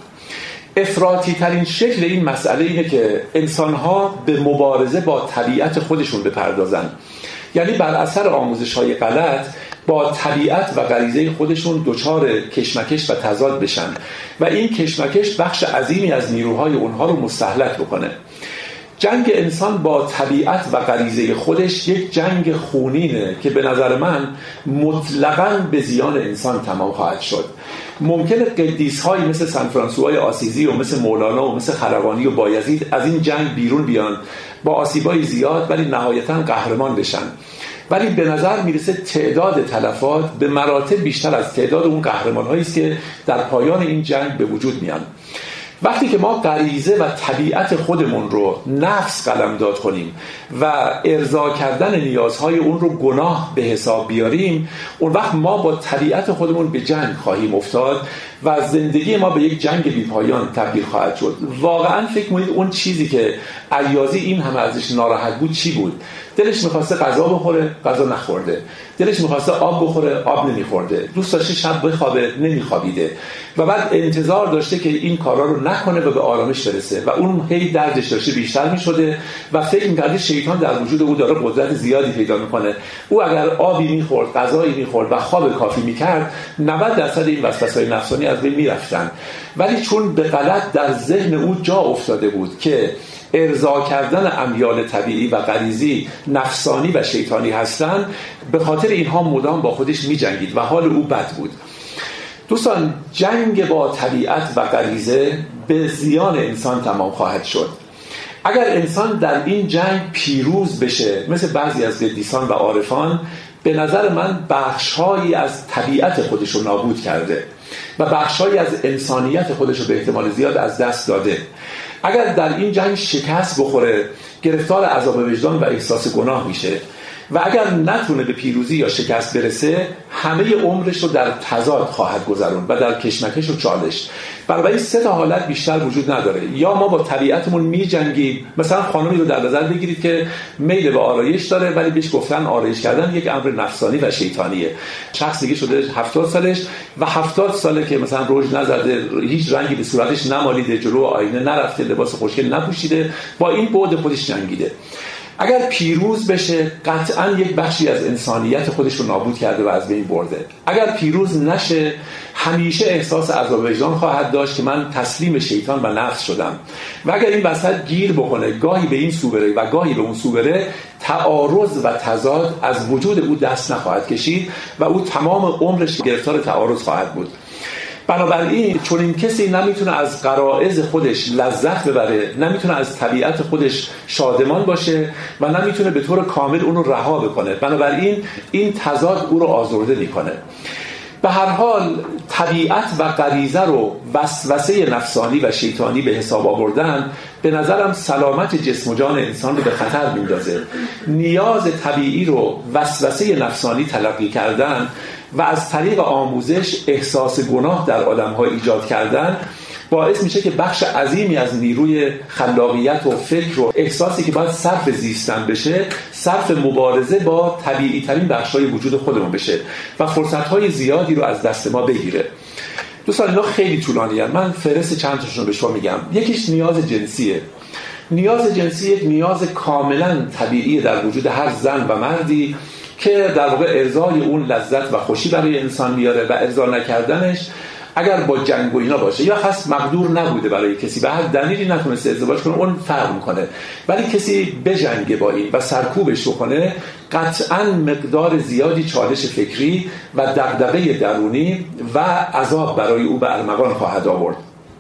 افراطی ترین شکل این مسئله اینه که انسان‌ها به مبارزه با طبیعت خودشون بپردازن، یعنی بر اثر آموزش‌های غلط با طبیعت و غریزه خودشون دچار کشمکش و تضاد بشن و این کشمکش بخش عظیمی از نیروهای اونها رو مستهلک بکنه. جنگ انسان با طبیعت و غریزه خودش یک جنگ خونینه که به نظر من مطلقاً به زیان انسان تمام خواهد شد. ممکنه قدیس‌هایی مثل سن فرانسوای آسیزی و مثل مولانا و مثل خلقانی و بایزید از این جنگ بیرون بیان با آسیب‌های زیاد ولی نهایتاً قهرمان بشن، ولی به نظر میرسه تعداد تلفات به مراتب بیشتر از تعداد اون قهرمان‌هایی است که در پایان این جنگ به وجود میان. وقتی که ما غریزه و طبیعت خودمون رو نفس قلمداد کنیم و ارضا کردن نیازهای اون رو گناه به حساب بیاریم، اون وقت ما با طبیعت خودمون به جنگ خواهیم افتاد و زندگی ما به یک جنگ بی‌پایان تبدیل خواهد شد. واقعا فکر کنید اون چیزی که عیاضی این همه ازش ناراحت بود چی بود؟ دلش می‌خواسته غذا بخوره، غذا نخورده. دلش می‌خواسته آب بخوره، آب نمی‌خورده. دوست داشته شب بخوابه، نمی‌خوابیده. و بعد انتظار داشته که این کارا رو نکنه و به آرامش برسه و اون هی دردش داشته بیشتر می‌شده و فکر می‌کرده شیطان در وجود او داره قدرت زیادی پیدا می‌کنه. او اگر آبی می‌خورد، غذایی می‌خورد و خواب کافی می‌کرد، 90% این وسوسه‌های نفسانی از بین می‌رفتن. ولی چون به غلط در ذهن او جا افتاده بود که ارضا کردن امیال طبیعی و غریزی نفسانی و شیطانی هستند، به خاطر اینها مدام با خودش می‌جنگید و حال او بد بود. دوستان، جنگ با طبیعت و غریزه به زیان انسان تمام خواهد شد. اگر انسان در این جنگ پیروز بشه مثل بعضی از قدیسان و عارفان، به نظر من بخش‌هایی از طبیعت خودش رو نابود کرده و بخش‌هایی از انسانیت خودش رو به احتمال زیاد از دست داده. اگر در این جنگ شکست بخوره، گرفتار عذاب وجدان و احساس گناه میشه و اگر نتونه به پیروزی یا شکست برسه، همه عمرش رو در تضاد خواهد گذروند و در کشمکش و چالش. بنابراین 3 حالت بیشتر وجود نداره. یا ما با طبیعتمون می‌جنگیم، مثلا خانمی رو در نظر بگیرید که میل به آرایش داره ولی بهش گفتن آرایش کردن یک امر نفسانی و شیطانیه. شخص دیگه شده 70 سالش و 70 ساله که مثلا رژ نزده، هیچ رنگی به صورتش نمالیده، جلو آینه نرفته، لباس خوشگل نپوشیده، با این بعد خودش جنگیده. اگر پیروز بشه، قطعاً یک بخشی از انسانیت خودش رو نابود کرده و از بین برده. اگر پیروز نشه، همیشه احساس عذاب وجدان خواهد داشت که من تسلیم شیطان و نفس شدم. و اگر این وسط گیر بکنه، گاهی به این سو بره و گاهی به اون سو بره، تعارض و تضاد از وجود او دست نخواهد کشید و او تمام عمرش گرفتار تعارض خواهد بود. بنابراین چون این کسی نمیتونه از غرایز خودش لذت ببره، نمیتونه از طبیعت خودش شادمان باشه و نمیتونه به طور کامل اون رو رها بکنه. بنابراین این تضاد او رو آزرده میکنه. به هر حال طبیعت و غریزه رو وسوسه نفسانی و شیطانی به حساب آوردن به نظرم سلامت جسم و جان انسان رو به خطر میندازه. نیاز طبیعی رو وسوسه نفسانی تلقی کردن و از طریق آموزش احساس گناه در آدم‌ها ایجاد کردن باعث میشه که بخش عظیمی از نیروی خلاقیت و فکر و احساسی که باید صرف زیستن بشه صرف مبارزه با طبیعی ترین بخش‌های وجود خودمون بشه و فرصت‌های زیادی رو از دست ما بگیره. دوستان اینا خیلی طولانیه، من فهرست چند تاشون رو به شما میگم. یکیش نیاز جنسیه. نیاز جنسی یک نیاز کاملا طبیعی در وجود هر زن و مردی که در واقع ارضای اون لذت و خوشی برای انسان میاره و ارضا نکردنش اگر با جنگ و اینا باشه یا خاص مقدور نبوده برای کسی به هر دلیلی نتونسته ازدواج کنه اون فرق میکنه، ولی کسی بجنگه با این و سرکوبش کنه قطعاً مقدار زیادی چالش فکری و دغدغه درونی و عذاب برای او به ارمغان خواهد آورد.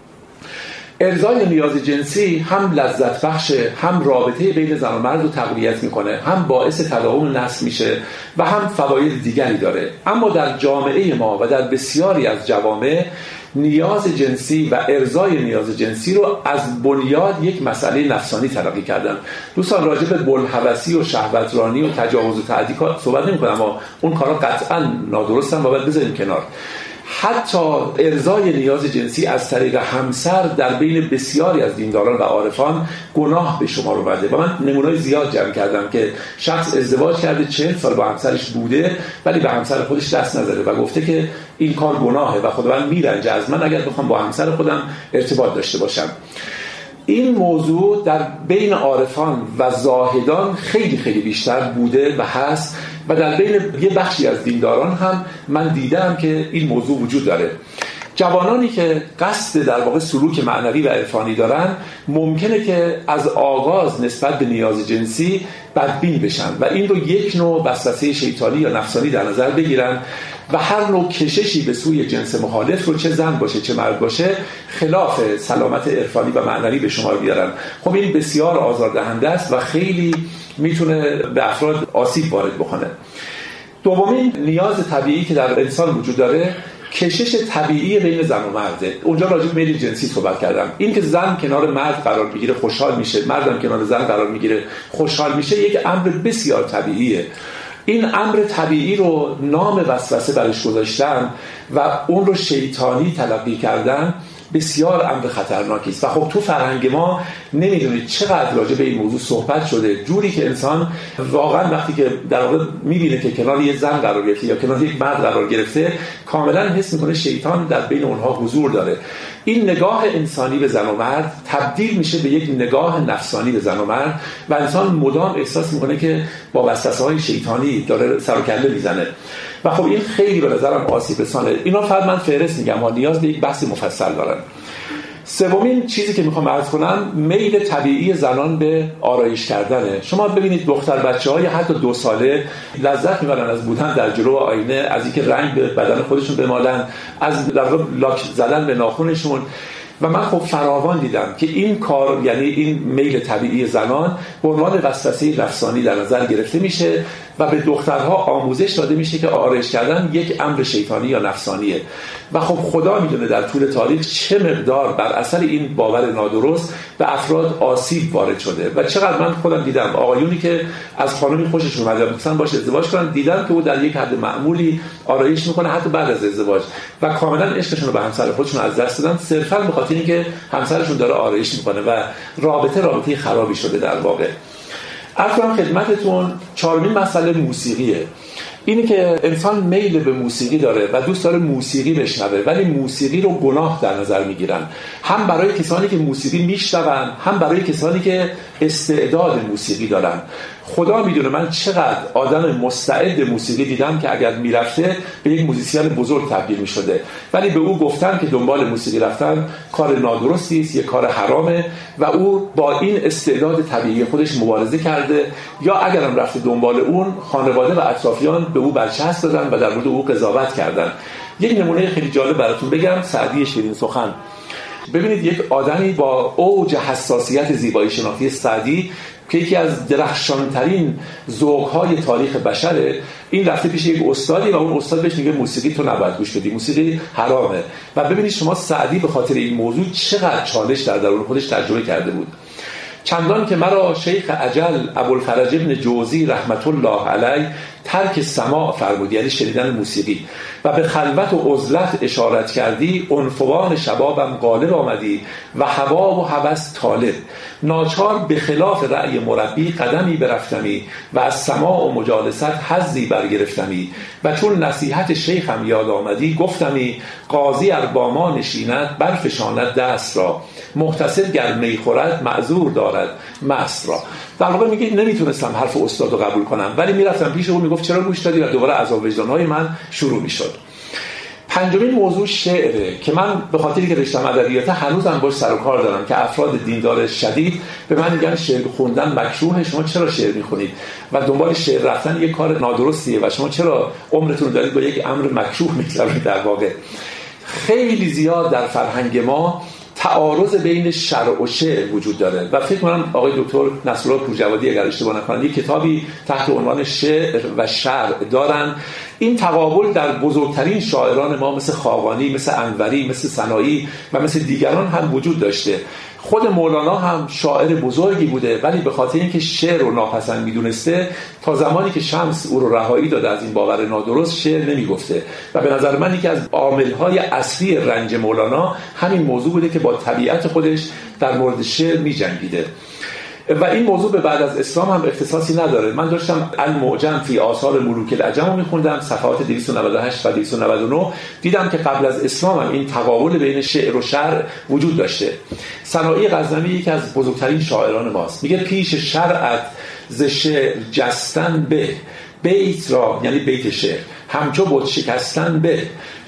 ارضای نیاز جنسی هم لذت بخشه، هم رابطه بین زن و مرد رو تقویت میکنه، هم باعث تداوم نسل میشه و هم فواید دیگری داره. اما در جامعه ما و در بسیاری از جوامع نیاز جنسی و ارضای نیاز جنسی رو از بنیاد یک مسئله نفسانی تلقی کردن. دوستان راجع به بوالهوسی و شهوترانی و تجاوز و تعدی صحبت نمی‌کنم، اما اون کارا قطعاً نادرستن و باید بذاریم کنار. حتی ارضای نیاز جنسی از طریق همسر در بین بسیاری از دینداران و عارفان گناه به شمار اومده و من نمونه‌های زیاد جمع کردم که شخص ازدواج کرده 40 سال با همسرش بوده ولی به همسر خودش دست نزده و گفته که این کار گناهه و خداوند میرنجه از من اگر بخوام با همسر خودم ارتباط داشته باشم. این موضوع در بین عارفان و زاهدان خیلی خیلی بیشتر بوده و هست و در بین یه بخشی از دینداران هم من دیدم که این موضوع وجود داره. جوانانی که قصد در واقع سلوک معنوی و عرفانی دارن ممکنه که از آغاز نسبت به نیاز جنسی بدبین بشن و این رو یک نوع وسوسه شیطانی یا نفسانی در نظر بگیرن و هر نوع کششی به سوی جنس مخالف رو چه زن باشه چه مرد باشه خلاف سلامت عرفانی و معنوی به شمار بیارن. خب این بسیار آزاردهنده است و خیلی میتونه به افراد آسیب وارد بکنه. دومین نیاز طبیعی که در انسان وجود داره کشش طبیعی بین زن و مرده. اونجا راجع به میل جنسی صحبت کردم. این که زن کنار مرد قرار میگیره خوشحال میشه، مردم کنار زن قرار میگیره خوشحال میشه، یک امر بسیار طبیعیه. این امر طبیعی رو نام وسوسه برش گذاشتن و اون رو شیطانی تلقی کردن بسیار امر خطرناکی است و خب تو فرهنگ ما نمیدونید چقدر راجع به این موضوع صحبت شده، جوری که انسان واقعا وقتی که در واقع میبینه که کنار یه زن قرار گرفته یا کنار یک مرد قرار گرفته کاملا حس میکنه شیطان در بین اونها حضور داره. این نگاه انسانی به زن و مرد تبدیل میشه به یک نگاه نفسانی به زن و مرد و انسان مدام احساس میکنه که با وسوسه‌های شیطانی داره سر و کله میزنه و خب این خیلی به نظرم آسیب رسانه. اینا فقط من فهرست میگم ها، نیاز به یک بحث مفصل دارن. سومین چیزی که میخوام عرض کنم میل طبیعی زنان به آرایش کردنه. شما ببینید دختر بچه‌های حتی 2 ساله لذت میبرن از بودن در جلو آینه، از اینکه رنگ به بدن خودشون بمالن، از در واقع لاک زدن به ناخنشون و من خب فراوان دیدم که این کار یعنی این میل طبیعی زنان به عنوان وسوسه نفسانی در نظر گرفته میشه و به دخترها آموزش داده میشه که آرایش کردن یک امر شیطانی یا نفسانیه و خب خدا میدونه در طول تاریخ چه مقدار بر اثر این باور نادرست به افراد آسیب وارد شده و چقدر من خودم دیدم آقایونی که از خانمی خوششون اومده مثلا باشه ازدواج کردن دیدم که او در یک حد معمولی آرایش میکنه حتی بعد از ازدواج و کاملا عشقشون رو به همسر خودشون از دست دادن صرفا به خاطر اینکه همسرشون داره آرایش میکنه و رابطه خرابی شده در واقع. اصلا خدمتتون 4مین مسئله موسیقیه. اینی که انسان میل به موسیقی داره و دوست داره موسیقی بشنوه ولی موسیقی رو گناه در نظر میگیرن، هم برای کسانی که موسیقی میشنون هم برای کسانی که استعداد موسیقی دارن. خدا میدونه من چقدر آدم مستعد موسیقی دیدم که اگر میرفته به یک موزیسین بزرگ تبدیل میشده، ولی به او گفتن که دنبال موسیقی رفتن کار نادرستی است، یک کار حرامه و او با این استعداد طبیعی خودش مبارزه کرده، یا اگرم رفته دنبال اون، خانواده و اطرافیان به او برچسب دادن و در مورد او قضاوت کردن. یک نمونه خیلی جالب براتون بگم، سعدی شیرین سخن. ببینید یک آدمی با اوج حساسیت زیبایی شناختی سعدی که یکی از درخشانترین ذوق‌های تاریخ بشره، این رفته پیش یک استادی و اون استاد بهش میگه موسیقی تو نباید گوش بدی، موسیقی حرامه. و ببینید شما سعدی به خاطر این موضوع چقدر چالش در درون خودش تجربه کرده بود. چندان که مرا شیخ اجل ابوالفرج ابن جوزی رحمت الله علیه ترک سماع فرمود، یعنی شنیدن موسیقی، و به خلوت و عزلت اشارت کردی، عنفوان شبابم غالب آمدی و هوا و هوس طالب، ناچار به خلاف رأی مربی قدمی برفتمی و از سماع و مجالست حظی برگرفتمی و چون نصیحت شیخم یاد آمدی گفتمی قاضی ار با ما نشیند برفشاند دست را، محتسب گر می خورد معذور دارد مست را. در واقع میگه نمیتونستم حرف استاد رو قبول کنم، ولی میرفتم پیش او میگفت چرا گوش دادی و دوباره عذاب وجدانهای من شروع میشد. پنجمین موضوع شعره که من به خاطری که رشتم ادبیات هنوزم باش سر و کار دارم که افراد دیندار شدید به من میگن شعر خوندن مکروهه، شما چرا شعر میخونید و دنبال شعر رفتن یک کار نادرستیه و شما چرا عمرتون دارید با یک امر مکروه میگذرونید. در واقع خیلی زیاد در فرهنگ ما تعارض بین شرع و شعر وجود داره و فکر کنم آقای دکتر نصرالله پورجوادی اگر اشتباه نکنم یک کتابی تحت عنوان شعر و شرع دارن. این تقابل در بزرگترین شاعران ما مثل خاقانی، مثل انوری، مثل سنایی و مثل دیگران هم وجود داشته. خود مولانا هم شاعر بزرگی بوده، ولی به خاطر اینکه شعر رو ناپسند میدونسته تا زمانی که شمس او رو رهایی داده از این باور نادرست شعر نمیگفته و به نظر من یکی از عامل‌های اصلی رنج مولانا همین موضوع بوده که با طبیعت خودش در مورد شعر می‌جنگیده. و این موضوع به بعد از اسلام هم اختصاصی نداره. من داشتم المعجم فی آثار ملوک العجم رو می‌خوندم، صفحات 298 و 299، دیدم که قبل از اسلام هم این تقابل بین شعر و شرع وجود داشته. سنایی غزنوی یکی از بزرگترین شاعران ماست، میگه پیش شرعت ز شعر جستن به، بیت را یعنی بیت شعر همچو بت شکستن به،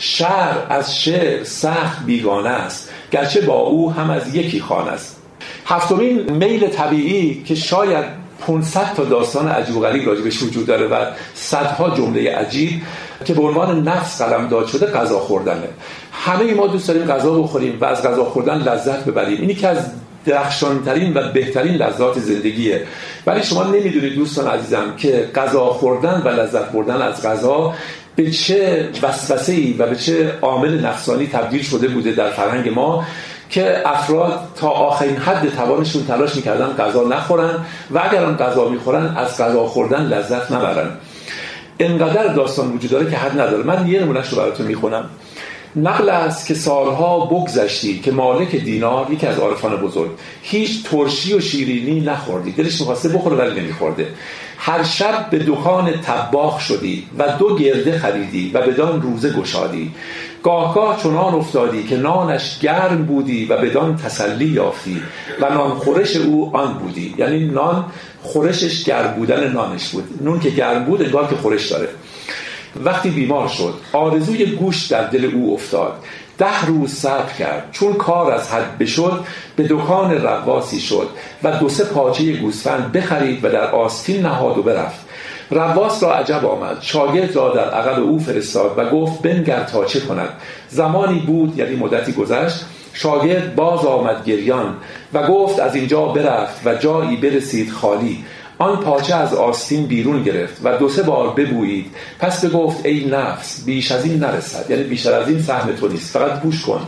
شرع از شعر سخت بیگانه است گرچه با او هم از یکی خانه است. هفتمین میل طبیعی که شاید 500 تا داستان عجیب و غریب راجبش وجود داره و صدها جمله عجیب که به عنوان نفس قلمداد شده، غذا خوردنه. همه ما دوست داریم غذا بخوریم و از غذا خوردن لذت ببریم، اینی که از درخشانترین و بهترین لذات زندگیه. ولی شما نمیدونید دوستان عزیزم که غذا خوردن و لذت بردن از غذا به چه وسوسه‌ای و به چه عامل نفسانی تبدیل شده بوده در فرهنگ ما که افراد تا آخرین حد توانشون تلاش میکردن غذا نخورن و اگر هم غذا میخورن از غذا خوردن لذت نبرن. اینقدر داستان وجود داره که حد نداره. من یه نمونهش رو براتون میخونم. نقل است که سالها بگذشتی که مالک دینار، یکی از عارفان بزرگ، هیچ ترشی و شیرینی نخوردی، دلش می‌خواسته بخوره ولی نمیخورده. هر شب به دکان طباخ شدی و 2 گرده خریدی و بدان روزه گشادی. گاه چنان افتادی که نانش گرم بودی و بدان تسلی یافتی و نان خورش او آن بودی. یعنی نان خورشش گرم بودن نانش بود، نون که گرم بود انگار که خورش داره. وقتی بیمار شد آرزوی گوش در دل او افتاد، 10 روز صبر کرد، چون کار از حد بشد به دکان رواسی شد و 2-3 پاچه گوسفند بخرید و در آستین نهاد و برفت. رواس را عجب آمد، شاگرد را در عقب او فرستاد و گفت بنگر تا چه کند. زمانی بود، یعنی مدتی گذشت، شاگرد باز آمد گریان و گفت از اینجا برفت و جایی برسید خالی. آن پاچه از آستین بیرون گرفت و 2-3 بار ببویید، پس بگفت ای نفس بیش از این نرسد، یعنی بیشتر از این سهم تو نیست، فقط گوش کن.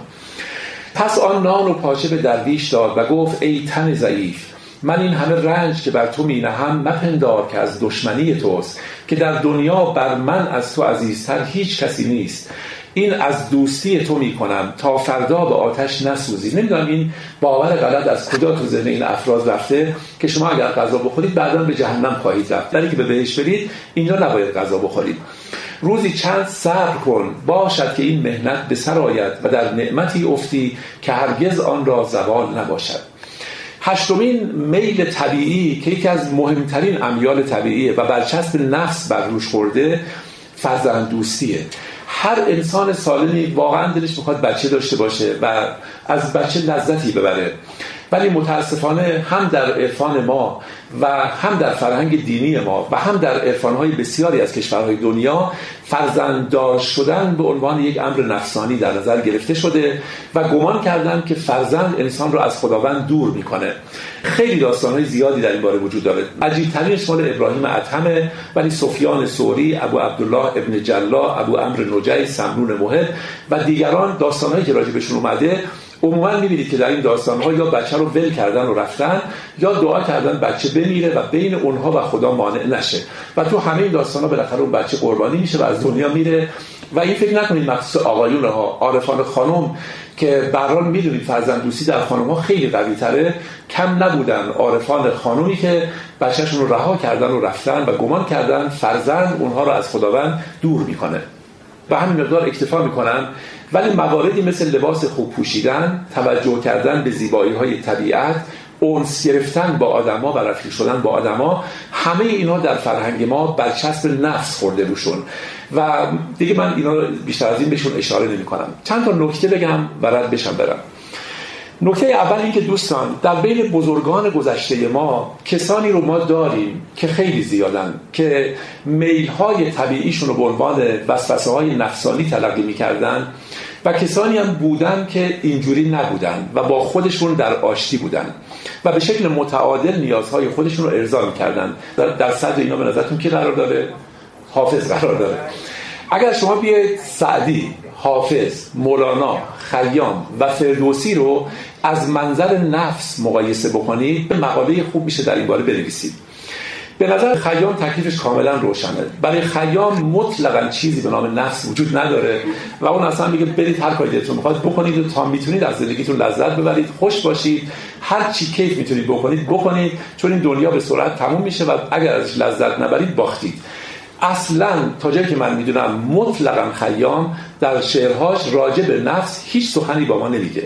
پس آن نان و پاچه به درویش داد و گفت ای تن ضعیف، من این همه رنج که بر تو می نهم مپندار که از دشمنی توست، که در دنیا بر من از تو عزیزتر هیچ کسی نیست. این از دوستی تو می کنم تا فردا به آتش نسوزی. نمیدونم این باور غلط از کجا تو ذهن این افراد رفته که شما اگر غذا بخورید بعداً به جهنم خواهید رفت، ولی که به بهشت برید اینجا نباید غذا بخورید. روزی چند صبر کن، باشد که این مهنت به سر آید و در نعمتی افتی که هرگز آن را زوال نباشد. هشتمین میل طبیعی که یکی از مهمترین امیال طبیعیه و برچسب نفس بر روش خورده، فرزند دوستیه. هر انسان سالمی واقعا دلش میخواد بچه داشته باشه و از بچه لذتی ببره، ولی متاسفانه هم در عرفان ما و هم در فرهنگ دینی ما و هم در عرفان‌های بسیاری از کشورهای دنیا فرزنددار شدن به عنوان یک امر نفسانی در نظر گرفته شده و گمان کردن که فرزند انسان رو از خداوند دور میکنه. خیلی داستان‌های زیادی در این باره وجود داره. عجیب‌ترینش مال ابراهیم ادهم، ولی سفیان ثوری، ابو عبدالله ابن جلا، ابو عمرو نجی، سمنون موحد و دیگران داستان‌هایی که راجع بهشون اومده، عموما می‌بینید که در این داستان‌ها یا بچه رو ول کردن و رفتن یا دعا کردن بچه بمیره و بین اونها و خدا مانع نشه و تو همه این داستان‌ها بالاخره اون بچه قربانی میشه و از دنیا میره. و این فکر نکنید مخصوص آقایون ها، عارفان خانم که به هر حال می‌دونید فرزنددوستی در خانم‌ها خیلی قوی‌تره، کم نبودن عارفان خانومی که بچه‌شون رو رها کردن و رفتن و گمان کردن فرزند اونها رو از خداوند دور میکنه. به همین مقدار اکتفا میکنن. ولی مواردی مثل لباس خوب پوشیدن، توجه کردن به زیبایی‌های طبیعت، انس گرفتن با آدما و رفیق شدن با آدما، همه اینا در فرهنگ ما برچسب نفس خورده روشون و دیگه من اینا رو بیشتر از این بهشون اشاره نمی‌کنم. چند تا نکته بگم و رد بشم برم. نکته اول این که دوستان، در بین بزرگان گذشته ما کسانی رو ما داریم که خیلی زیادن که میل‌های طبیعیشون رو به عنوان وسوسه‌های نفسانی تلقی می‌کردن و کسانی هم بودن که اینجوری نبودن و با خودشون در آشتی بودن و به شکل متعادل نیازهای خودشون رو ارضا می‌کردن. در صدر اینا به نظرتون کی قرار داره؟ حافظ قرار داره. اگر شما بیاید سعدی، حافظ، مولانا، خیام و فردوسی رو از منظر نفس مقایسه بکنید، مقاله خوب میشه در این باره بنویسید. به نظر خیام تکلیفش کاملا روشنه. برای خیام مطلقاً چیزی به نام نفس وجود نداره و اون اصلا میگه برید هر کاری دلتون میخواد بکنید و تا میتونید از زندگیتون لذت ببرید، خوش باشید، هر چی کیف میتونید بکنید، چون این دنیا به سرعت تموم میشه و اگر ازش لذت نبرید باختید. اصلا تا جایی که من میدونم مطلقاً خیام در شعرهاش راجع به نفس هیچ سخنی با ما نمیگه.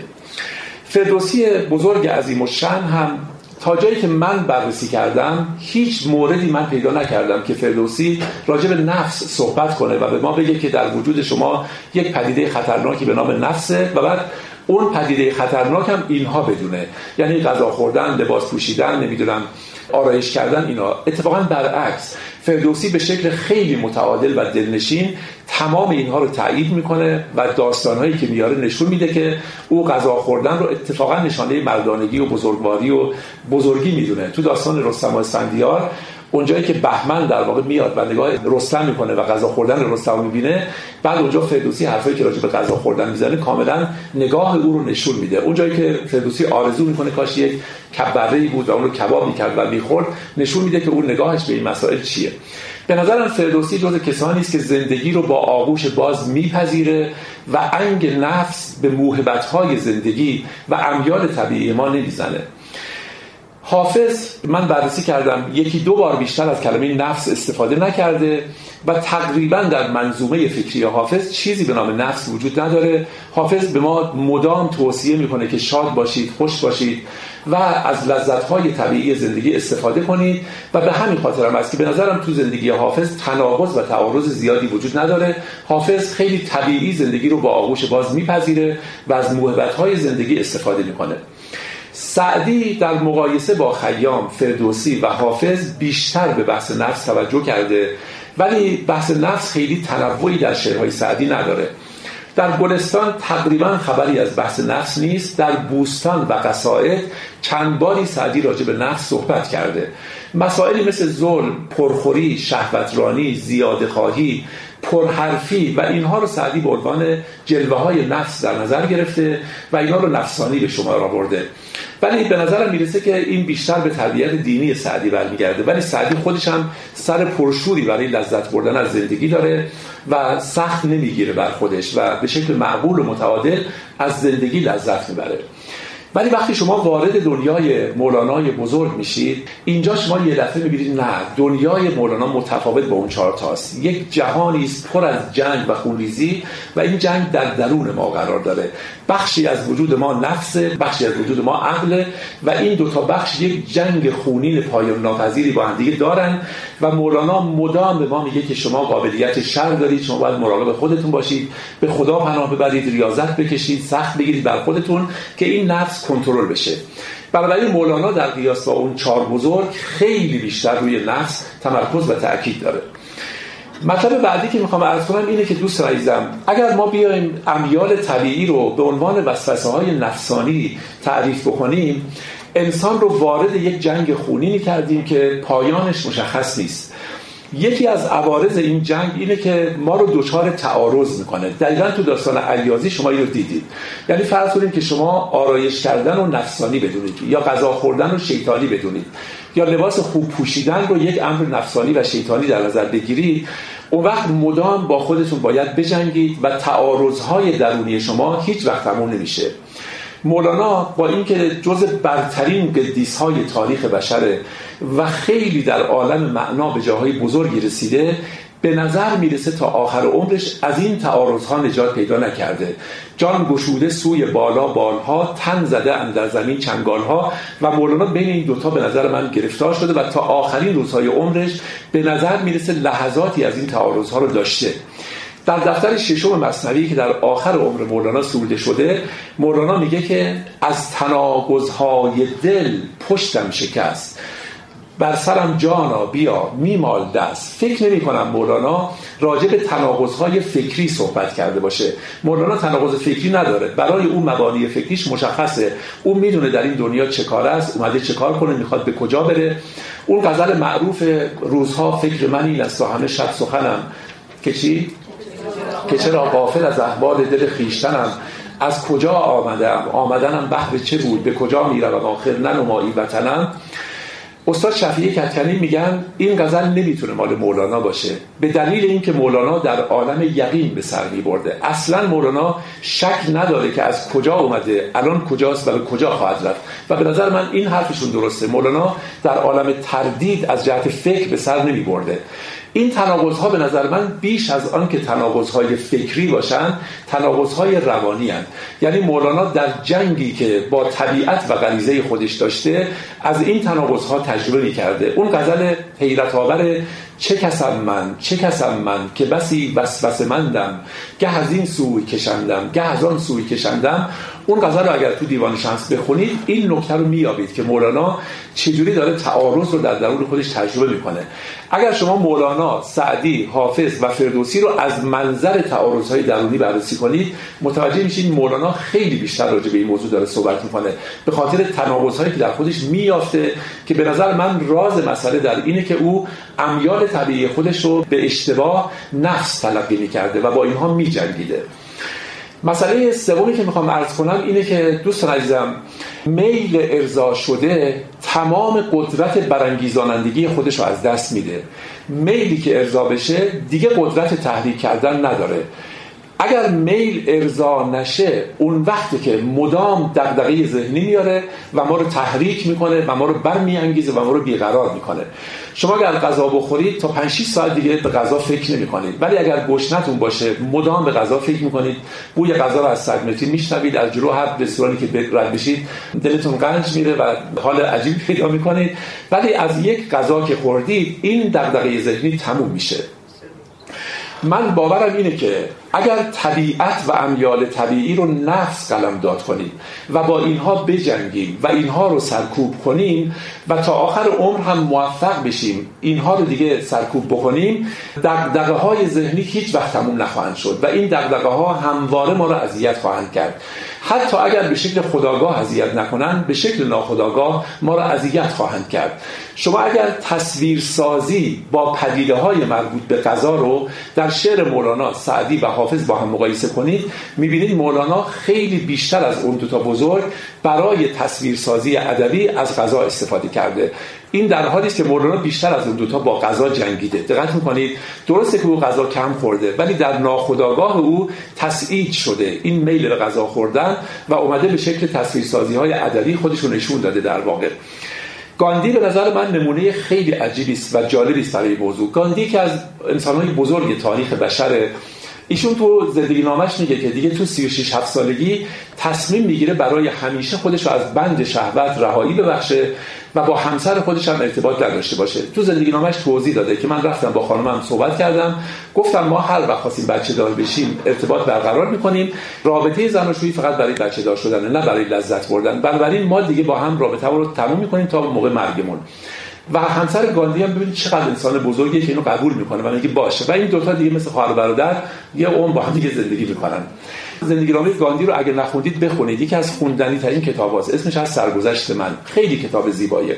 فردوسی بزرگ عظیم الشأن هم تا جایی که من بررسی کردم هیچ موردی من پیدا نکردم که فردوسی راجع به نفس صحبت کنه و به ما بگه که در وجود شما یک پدیده خطرناکی به نام نفسه و بعد اون پدیده خطرناک هم اینها بدونه، یعنی غذا خوردن، لباس پوشیدن، نمیدونم آرایش کردن، اینا. اتفاقا برعکس، فردوسی به شکل خیلی متعادل و دلنشین تمام اینها رو تایید میکنه و داستانهایی که میاره نشون میده که او غذا خوردن رو اتفاقا نشانه مردانگی و بزرگواری و بزرگی میدونه. تو داستان رستم و اسفندیار اونجایی که بهمن در واقع میاد و نگاه رستم میکنه و غذا خوردن رستم میبینه، بعد اونجا فردوسی حرفایی که راجع به غذا خوردن میزنه کاملا نگاه او رو نشون میده. اونجایی که فردوسی آرزو میکنه کاش یک کبابی بود و اون رو کباب میکرد و میخورد، نشون میده که اون نگاهش به این مسائل چیه. به نظرم فردوسی جز کسانی است که زندگی رو با آغوش باز میپذیره و انگ نفس به موهبت‌های زندگی و امیال طبیعی ما نمیزنه. حافظ من بررسی کردم یکی دو بار بیشتر از کلمه نفس استفاده نکرده و تقریبا در منظومه فکری حافظ چیزی به نام نفس وجود نداره. حافظ به ما مدام توصیه میکنه که شاد باشید، خوش باشید و از لذت‌های طبیعی زندگی استفاده کنید و به همین خاطر هم است که به نظرم تو زندگی حافظ تناقض و تعارض زیادی وجود نداره. حافظ خیلی طبیعی زندگی رو با آغوش باز میپذیره و از موهبت‌های زندگی استفاده میکنه. سعدی در مقایسه با خیام، فردوسی و حافظ بیشتر به بحث نفس توجه کرده، ولی بحث نفس خیلی تنوعی در شعرهای سعدی نداره. در گلستان تقریبا خبری از بحث نفس نیست. در بوستان و قصائد چند باری سعدی راجع به نفس صحبت کرده. مسائلی مثل ظلم، پرخوری، شهوترانی، زیادخواهی، پرحرفی و اینها رو سعدی به عنوان جلوه‌های نفس در نظر گرفته و اینها رو نفسانی به شمار آورده. ولی به نظرم میرسه که این بیشتر به تربیت دینی سعدی برمیگرده، ولی سعدی خودش هم سر پرشوری برای لذت بردن از زندگی داره و سخت نمیگیره بر خودش و به شکل معقول و متعادل از زندگی لذت میبره. ولی وقتی شما وارد دنیای مولانای بزرگ میشید، اینجا شما یه دفعه میبینید نه، دنیای مولانا متفاوت با اون 4 تاست. یک جهانی است پر از جنگ و خونریزی و این جنگ در درون ما قرار داره. بخشی از وجود ما نفسه، بخشی از وجود ما عقله و این 2 تا بخش یک جنگ خونین پایان ناپذیری با هم دیگه دارن و مولانا مدام به ما میگه که شما قابلیت شر دارید، شما باید مراقب خودتون باشید، به خدا پناه ببرید، ریاضت بکشید، سخت بگیرید بر خودتون که این نفس کنترل بشه. بنابراین مولانا در قیاس با اون 4 بزرگ خیلی بیشتر روی نفس تمرکز و تأکید داره. مطلب بعدی که میخوام عرض کنم اینه که دوست عزیزم، اگر ما بیایم امیال طبیعی رو به عنوان وسوسه‌های نفسانی تعریف بکنیم، انسان رو وارد یک جنگ خونینی کردیم که پایانش مشخص نیست. یکی از عوارض این جنگ اینه که ما رو دچار تعارض میکنه. دقیقاً تو داستان علیازی شما اینو دیدید. یعنی فرض کنید که شما آرایش کردن رو نفسانی بدونید یا غذا خوردن رو شیطانی بدونید یا لباس خوب پوشیدن رو یک امر نفسانی و شیطانی در نظر بگیرید، اون وقت مدام با خودتون باید بجنگید و تعارض‌های درونی شما هیچ وقت تموم نمیشه. مولانا با اینکه جز برترین قدیس‌های تاریخ بشره و خیلی در عالم معنا به جاهای بزرگی رسیده، به نظر میرسه تا آخر عمرش از این تعارض‌ها نجات پیدا نکرده. جان گشوده سوی بالا بالها، تن زده اندر زمین چنگالها و مولانا بین این 2 تا به نظر من گرفتار شده و تا آخرین روزهای عمرش به نظر میرسه لحظاتی از این تعارض‌ها رو داشته. در دفتر 6 مثنوی که در آخر عمر مولانا سروده شده، مولانا میگه که از تناقض‌های دل پشتم شکست، بر سرم جانا بیا میمال دست. فکر نمی کنم مولانا راجع به تناقض‌های فکری صحبت کرده باشه. مولانا تناقض فکری نداره، برای اون مبانی فکریش مشخصه، اون میدونه در این دنیا چه کار است، اومده چه کار کنه، میخواد به کجا بره. اون غزل معروف روزها فکر من این است و همه شب سخنم که چی؟ که چرا غافل از احوال دل خویشتنم، از کجا آمدنم بهر چه بود، به کجا میروم آخر ننمایی وطنم. استاد شفیعی کدکنی میگن این غزل نمیتونه مال مولانا باشه، به دلیل اینکه مولانا در عالم یقین به سر میبرده. اصلا مولانا شک نداره که از کجا اومده، الان کجاست و به کجا خواهد رفت و به نظر من این حرفشون درسته. مولانا در عالم تردید از جهت فکر به سر نمیبرده. این تناقض‌ها به نظر من بیش از آن که تناقض‌های فکری باشن، تناقض‌های روانی هستند. یعنی مولانا در جنگی که با طبیعت و غریزه خودش داشته از این تناقض‌ها تجربه می‌کرده. اون غزل حیرت آور چه کسم من که بسی وسوسه مندم، گه از این سوی کشندم گه از آن سوی کشندم. اون غزل رو اگر تو دیوان شمس بخونید این نکته رو میابید که مولانا چجوری داره تعارض رو در درون خودش تجربه میکنه. اگر شما مولانا، سعدی، حافظ و فردوسی رو از منظر تعارض‌های درونی بررسی کنید، متوجه میشید مولانا خیلی بیشتر راجع به این موضوع داره صحبت میکنه، به خاطر تناقض‌هایی که در خودش میافته که به نظر من راز مسئله در اینه که او امیال طبیعی خودش رو به اشتباه نفس تلقی میکرده و با اینها میجنگیده. مسئله سومی که میخوام عرض کنم اینه که دوستان عزیزم، میل ارضا شده تمام قدرت برانگیزانندگی خودش رو از دست میده. میلی که ارضا بشه دیگه قدرت تحریک کردن نداره. اگر میل ارضا نشه، اون وقتی که مدام دغدغه ذهنی میاره و ما رو تحریک میکنه و ما رو برمیانگیزه و ما رو بیقرار میکنه. شما اگر غذا بخورید تا 5-6 ساعت دیگه به غذا فکر نمی‌کنید، ولی اگر گشنتون باشه مدام به غذا فکر می‌کنید، بوی غذا رو از 100 متری میشنوید، از جلو هر رستورانی که رد بشید دلتون قنج میره و حال عجیبی پیدا می‌کنید، ولی از یک غذا که خوردید این دغدغه ذهنی تموم میشه. من باورم اینه که اگر طبیعت و امیال طبیعی رو نفس قلمداد کنیم و با اینها بجنگیم و اینها رو سرکوب کنیم و تا آخر عمر هم موفق بشیم اینها رو دیگه سرکوب بکنیم، دغدغه‌های ذهنی هیچ وقت تموم نخواهند شد و این دغدغه‌ها همواره ما رو اذیت خواهند کرد. حتی اگر به شکل خودآگاه اذیت نکنن، به شکل ناخودآگاه ما رو اذیت خواهند کرد. شما اگر تصویرسازی با پدیده‌های مربوط به غذا رو در شعر مولانا، سعدی و حافظ با هم مقایسه کنید، می‌بینید مولانا خیلی بیشتر از اون دو تا بزرگ برای تصویرسازی ادبی از غذا استفاده کرده. این در حالی است که مولانا بیشتر از اون دوتا با غذا جنگیده. دقت می‌کنید درسته که او غذا کم خورده، ولی در ناخودآگاه او تسعید شده این میل به غذا خوردن و اومده به شکل تصویرسازی‌های ادبی خودشون نشون داده. در واقع گاندی به نظر من نمونه خیلی عجیبی است و جالبی است برای موضوع. گاندی که از انسان‌های بزرگ تاریخ بشره، ایشون تو زندگی نامش میگه که دیگه تو 36-7 سالگی تصمیم میگیره برای همیشه خودش رو از بند شهوت رهایی ببخشه و با همسر خودش هم ارتباط نداشته باشه. تو زندگی نامش توضیح داده که من رفتم با خانمم صحبت کردم، گفتم ما هر وقت خواستیم بچه دار بشیم ارتباط برقرار میکنیم، رابطه زناشویی فقط برای بچه دار شدن نه برای لذت بردن، بنابراین ما دیگه با هم رابطه رو تموم میکنیم تا موقع مرگمون. و همسر گاندی هم ببینید چقدر انسان بزرگیه که اینو قبول میکنه و میگه باشه، و این دوتا دیگه مثل خواهر برادر یه عمر با هم دیگه زندگی میکنن. زندگی نامه گاندی رو اگه نخوندید بخونید، یکی از خوندنی ترین کتاباست، اسمش از سرگذشت من، خیلی کتاب زیباییه.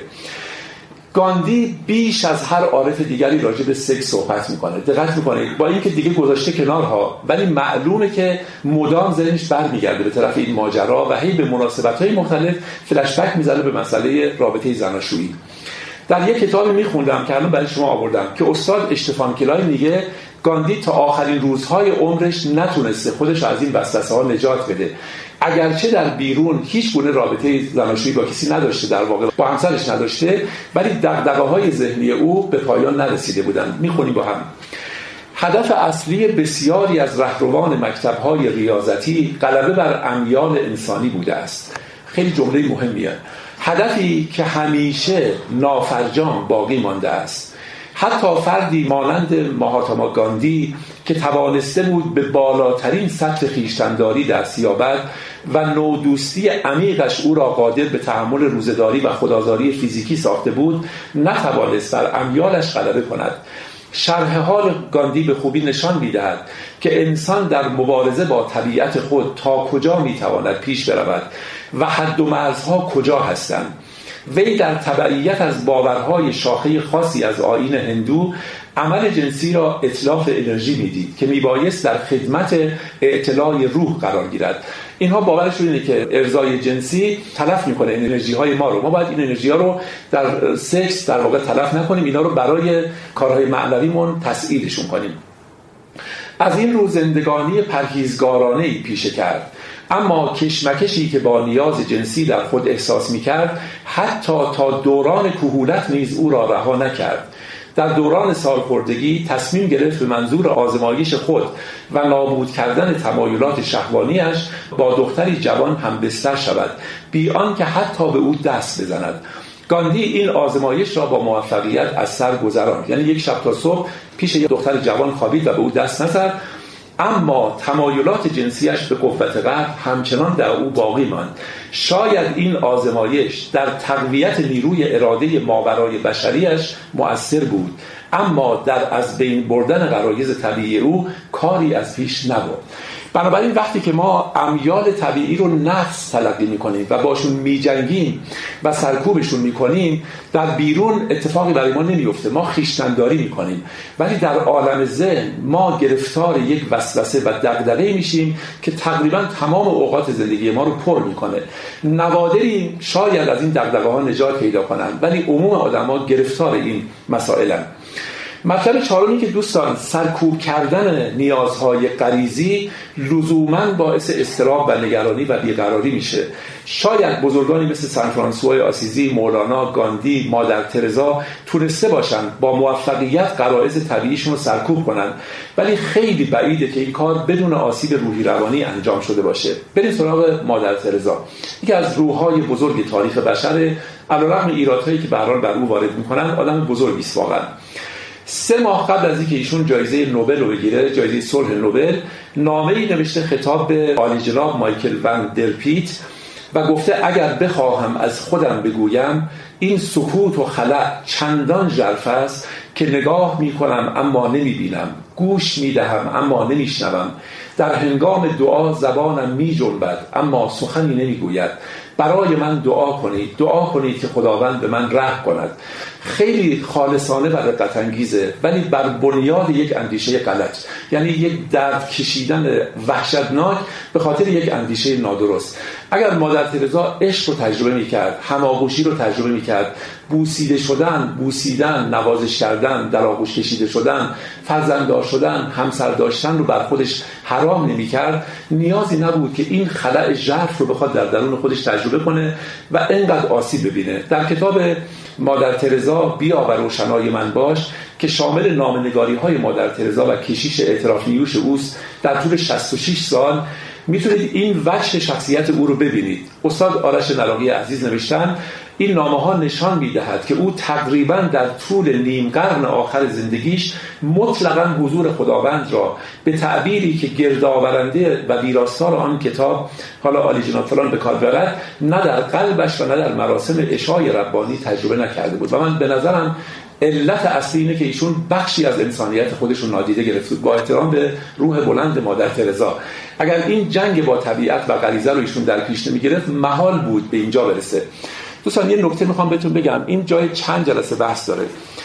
گاندی بیش از هر عارف دیگری راجع به سکس صحبت میکنه. دقت میکنید با اینکه دیگه گذاشته کنارها، ولی معلومه که مدام ذهنش برمیگرده به طرف این ماجرا و هی به مناسبت‌های مختلف فلش بک میزنه به مسئله رابطه زناشویی. در یک کتابی میخوندم که الان برای شما آوردم که استاد اشتفان کلای میگه گاندی تا آخرین روزهای عمرش نتونسته خودش از این وسوسه ها نجات بده. اگرچه در بیرون هیچ گونه رابطه زناشویی با کسی نداشته، در واقع با همسرش نداشته، ولی دغدغه‌های ذهنی او به پایان نرسیده بودند. میخونیم با هم. هدف اصلی بسیاری از رهروان مکتب‌های ریاضتی غلبه بر امیال انسانی بوده است. خیلی جمله مهمیه. هدفی که همیشه نافرجام باقی مانده است. حتی فردی مانند ماهاتما گاندی که توانسته بود به بالاترین سطح خویشتن‌داری دست یابد و نودوستی عمیقش او را قادر به تحمل روزه‌داری و خودآزاری فیزیکی ساخته بود، نتوانست بر امیالش غلبه کند. شرح حال گاندی به خوبی نشان می‌دهد که انسان در مبارزه با طبیعت خود تا کجا می‌تواند پیش برود و حد و مرزها کجا هستند. وی در تبعیت از باورهای شاخه خاصی از آیین هندو عمل جنسی را اتلاف انرژی می‌دید که میبایست در خدمت اطلاع روح قرار گیرد. اینها باورشون اینه که ارضای جنسی تلف میکنه انرژی های ما رو، ما باید این انرژی ها رو در سکس در واقع تلف نکنیم، اینا رو برای کارهای معنویمون تسهیلشون کنیم. از این رو زندگانی پرهیزگارانه‌ای پیشه کرد، اما کشمکشی که با نیاز جنسی در خود احساس می‌کرد حتی تا دوران کهولت نیز او را رها نکرد. در دوران سالخوردگی تصمیم گرفت به منظور آزمایش خود و نابود کردن تمایلات شهوانیش با دختری جوان هم بستر شود، بی آنکه حتی به او دست بزند. گاندی این آزمایش را با موفقیت از سر گذراند، یعنی یک شب تا صبح پیش یک دختر جوان خوابید و به او دست نزد، اما تمایلات جنسیش به قوت قهر همچنان در او باقی ماند. شاید این آزمایش در تقویت نیروی اراده ماورای بشریش مؤثر بود، اما در از بین بردن غرایز طبیعی او کاری از پیش نبرد. بنابراین وقتی که ما امیال طبیعی رو نقص تلقی میکنیم و باشون میجنگیم و سرکوبشون میکنیم، در بیرون اتفاقی برای ما نمیفته، ما خویشتن‌داری میکنیم، ولی در عالم ذهن ما گرفتار یک وسوسه و دغدغه‌ای میشیم که تقریبا تمام اوقات زندگی ما رو پر میکنه. نوادری شاید از این دغدغه‌ها نجات پیدا کنند، ولی عموم آدم‌ها گرفتار این مسائلن. مطلب چهارمی که دوستان، سرکوب کردن نیازهای غریزی لزوماً باعث اضطراب و نگرانی و بیقراری میشه. شاید بزرگانی مثل سن فرانسیسکو آسیزی، مولانا، گاندی، مادر ترزا تونسته باشن با موفقیت غرایز طبیعیشون رو سرکوب کنن، ولی خیلی بعیده که این کار بدون آسیب روحی روانی انجام شده باشه. بریم سراغ مادر ترزا، یکی از روح‌های بزرگ تاریخ بشر. علیرغم ایرادهایی که به هر حال بر او وارد میکنن، آدم بزرگی است واقعا. 3 ماه قبل از اینکه ایشون جایزه نوبل رو بگیره، جایزه صلح نوبل، نامه‌ای نوشته خطاب به عالی جناب مایکل ون در پیت و گفته اگر بخواهم از خودم بگویم، این سکوت و خلأ چندان ژرف است که نگاه میکنم اما نمیبینم، گوش میدهم اما نمیشنوم، در هنگام دعا زبانم میجنبد اما سخنی نمیگوید، برای من دعا کنید که خداوند به من رحم کند. خیلی خالصانه و رقت انگیزه، ولی بر بنیاد یک اندیشه غلط، یعنی یک درد کشیدن وحشتناک به خاطر یک اندیشه نادرست. اگر مادر ترزا عشق رو تجربه می‌کرد، هماغوشی رو تجربه می‌کرد، بوسیدن، نوازش کردن، در آغوش کشیده شدن، فرزنددار شدن، همسر داشتن رو بر خودش حرام نمی‌کرد، نیازی نبود که این خلأ ژرف رو بخواد در درون خودش تجربه کنه و اینقدر آسیب ببینه. در کتاب مادر ترزا بیا و روشنای من باش که شامل نامه‌نگاری‌های مادر ترزا و کشیش اعتراف نیوش اوست در طول 66 سال، میتونید این وجه شخصیت او رو ببینید. استاد آرش نراقی عزیز نوشتن این نامه‌ها نشان می‌دهد که او تقریباً در طول نیم قرن آخر زندگیش مطلقاً حضور خداوند را به تعبیری که گردآورنده و ویراستار آن کتاب حالا عالی جناب فلان به کار برد، نه در قلبش و نه در مراسم عشای ربانی تجربه نکرده بود. و من به نظرم علت اصلی اینه که ایشون بخشی از انسانیت خودشون نادیده گرفت. با احترام به روح بلند مادر ترزا، اگر این جنگ با طبیعت و غریزه رو ایشون در پیش نمی‌گرفت، محال بود به اینجا برسه. دوستان یه نکته میخوام بهتون بگم، این جای چند جلسه بحث داره.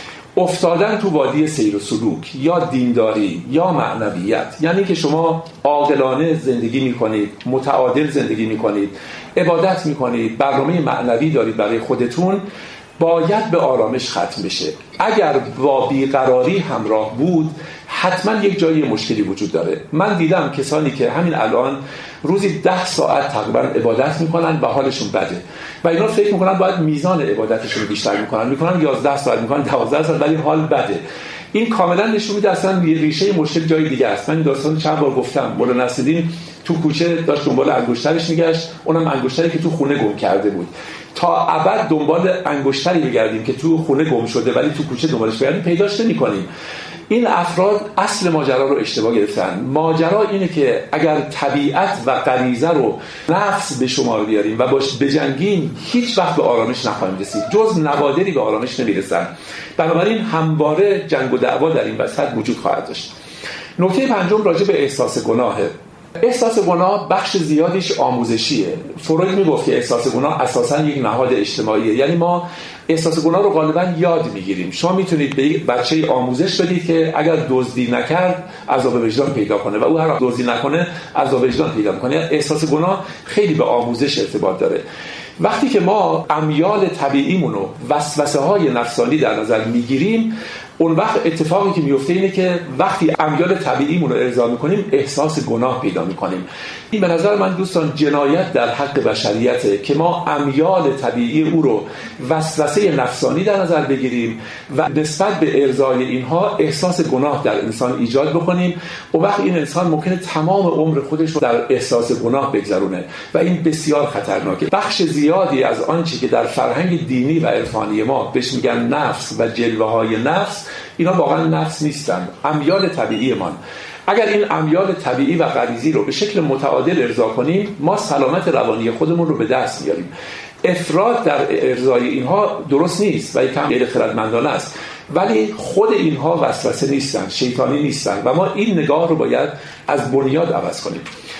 افتادن تو وادی سیر و سلوک یا دینداری یا معنویت، یعنی که شما عاقلانه زندگی میکنید، متعادل زندگی میکنید، عبادت میکنید، برنامه معنوی دارید برای خودتون، باید به آرامش ختم بشه. اگر با بیقراری همراه بود، حتما یک جایی مشکلی وجود داره. من دیدم کسانی که همین الان روزی 10 ساعت تقریبا عبادت میکنن و حالشون بده و اینا فکر میکنن باید میزان عبادتشون رو بیشتر میکنن 11 ساعت میکنن 12 ساعت، ولی حال بده. این کاملا نشون میده اصلا ریشه مشکل جای دیگه است. من این داستان چند بار گفتم. مولانا نصرالدین تو کوچه داشت دنبال انگشترش میگشت، اونم انگشتری که تو خونه گم کرده بود. تا ابد دنبال انگشتری بگردیم که تو خونه گم شده ولی تو کوچه دنبالش بگردیم پیداش نمی‌کنیم. این افراد اصل ماجرا رو اشتباه گرفتن. ماجرا اینه که اگر طبیعت و غریزه رو نفس به شمار بیاریم و باش بجنگیم، هیچ وقت به آرامش نخواهیم رسید. جز نوادری به آرامش نمیرسن. بنابراین همواره جنگ و دعوا در این وسط وجود خواهد داشت. نکته پنجم راجع به احساس گناهه. احساس گناه بخش زیادیش آموزشیه. فروید میگفت که احساس گناه اساساً یک نهاد اجتماعیه، یعنی ما احساس گناه رو غالباً یاد میگیریم. شما میتونید به یک بچه آموزش بدید که اگر دزدی نکرد عذاب وجدان پیدا کنه و او هر وقت دزدی نکنه عذاب وجدان پیدا میکنه. احساس گناه خیلی به آموزش ارتباط داره. وقتی که ما امیال طبیعیمون رو وسوسه‌های نفسانی در نظر میگیریم، اون وقت اتفاقی که میفته اینه که وقتی امیال طبیعیمون رو ارضا میکنیم احساس گناه پیدا میکنیم. این به نظر من دوستان جنایت در حق بشریته که ما امیال طبیعی او رو وسوسه نفسانی در نظر بگیریم و نسبت به ارضای اینها احساس گناه در انسان ایجاد بکنیم. اون وقت این انسان ممکنه تمام عمر خودش رو در احساس گناه بگذرونه و این بسیار خطرناکه. بخش زیادی از آنچه که در فرهنگ دینی و عرفانی ما بهش میگن نفس و جلوه‌های نفس، اینا واقعا نفس نیستن، امیال طبیعی ما. اگر این امیال طبیعی و غریزی رو به شکل متعادل ارضا کنیم، ما سلامت روانی خودمون رو به دست میاریم. افراط در ارضای اینها درست نیست و یکم غیر خردمندانه است، ولی خود اینها وسوسه نیستن، شیطانی نیستن و ما این نگاه رو باید از بنیاد عوض کنیم.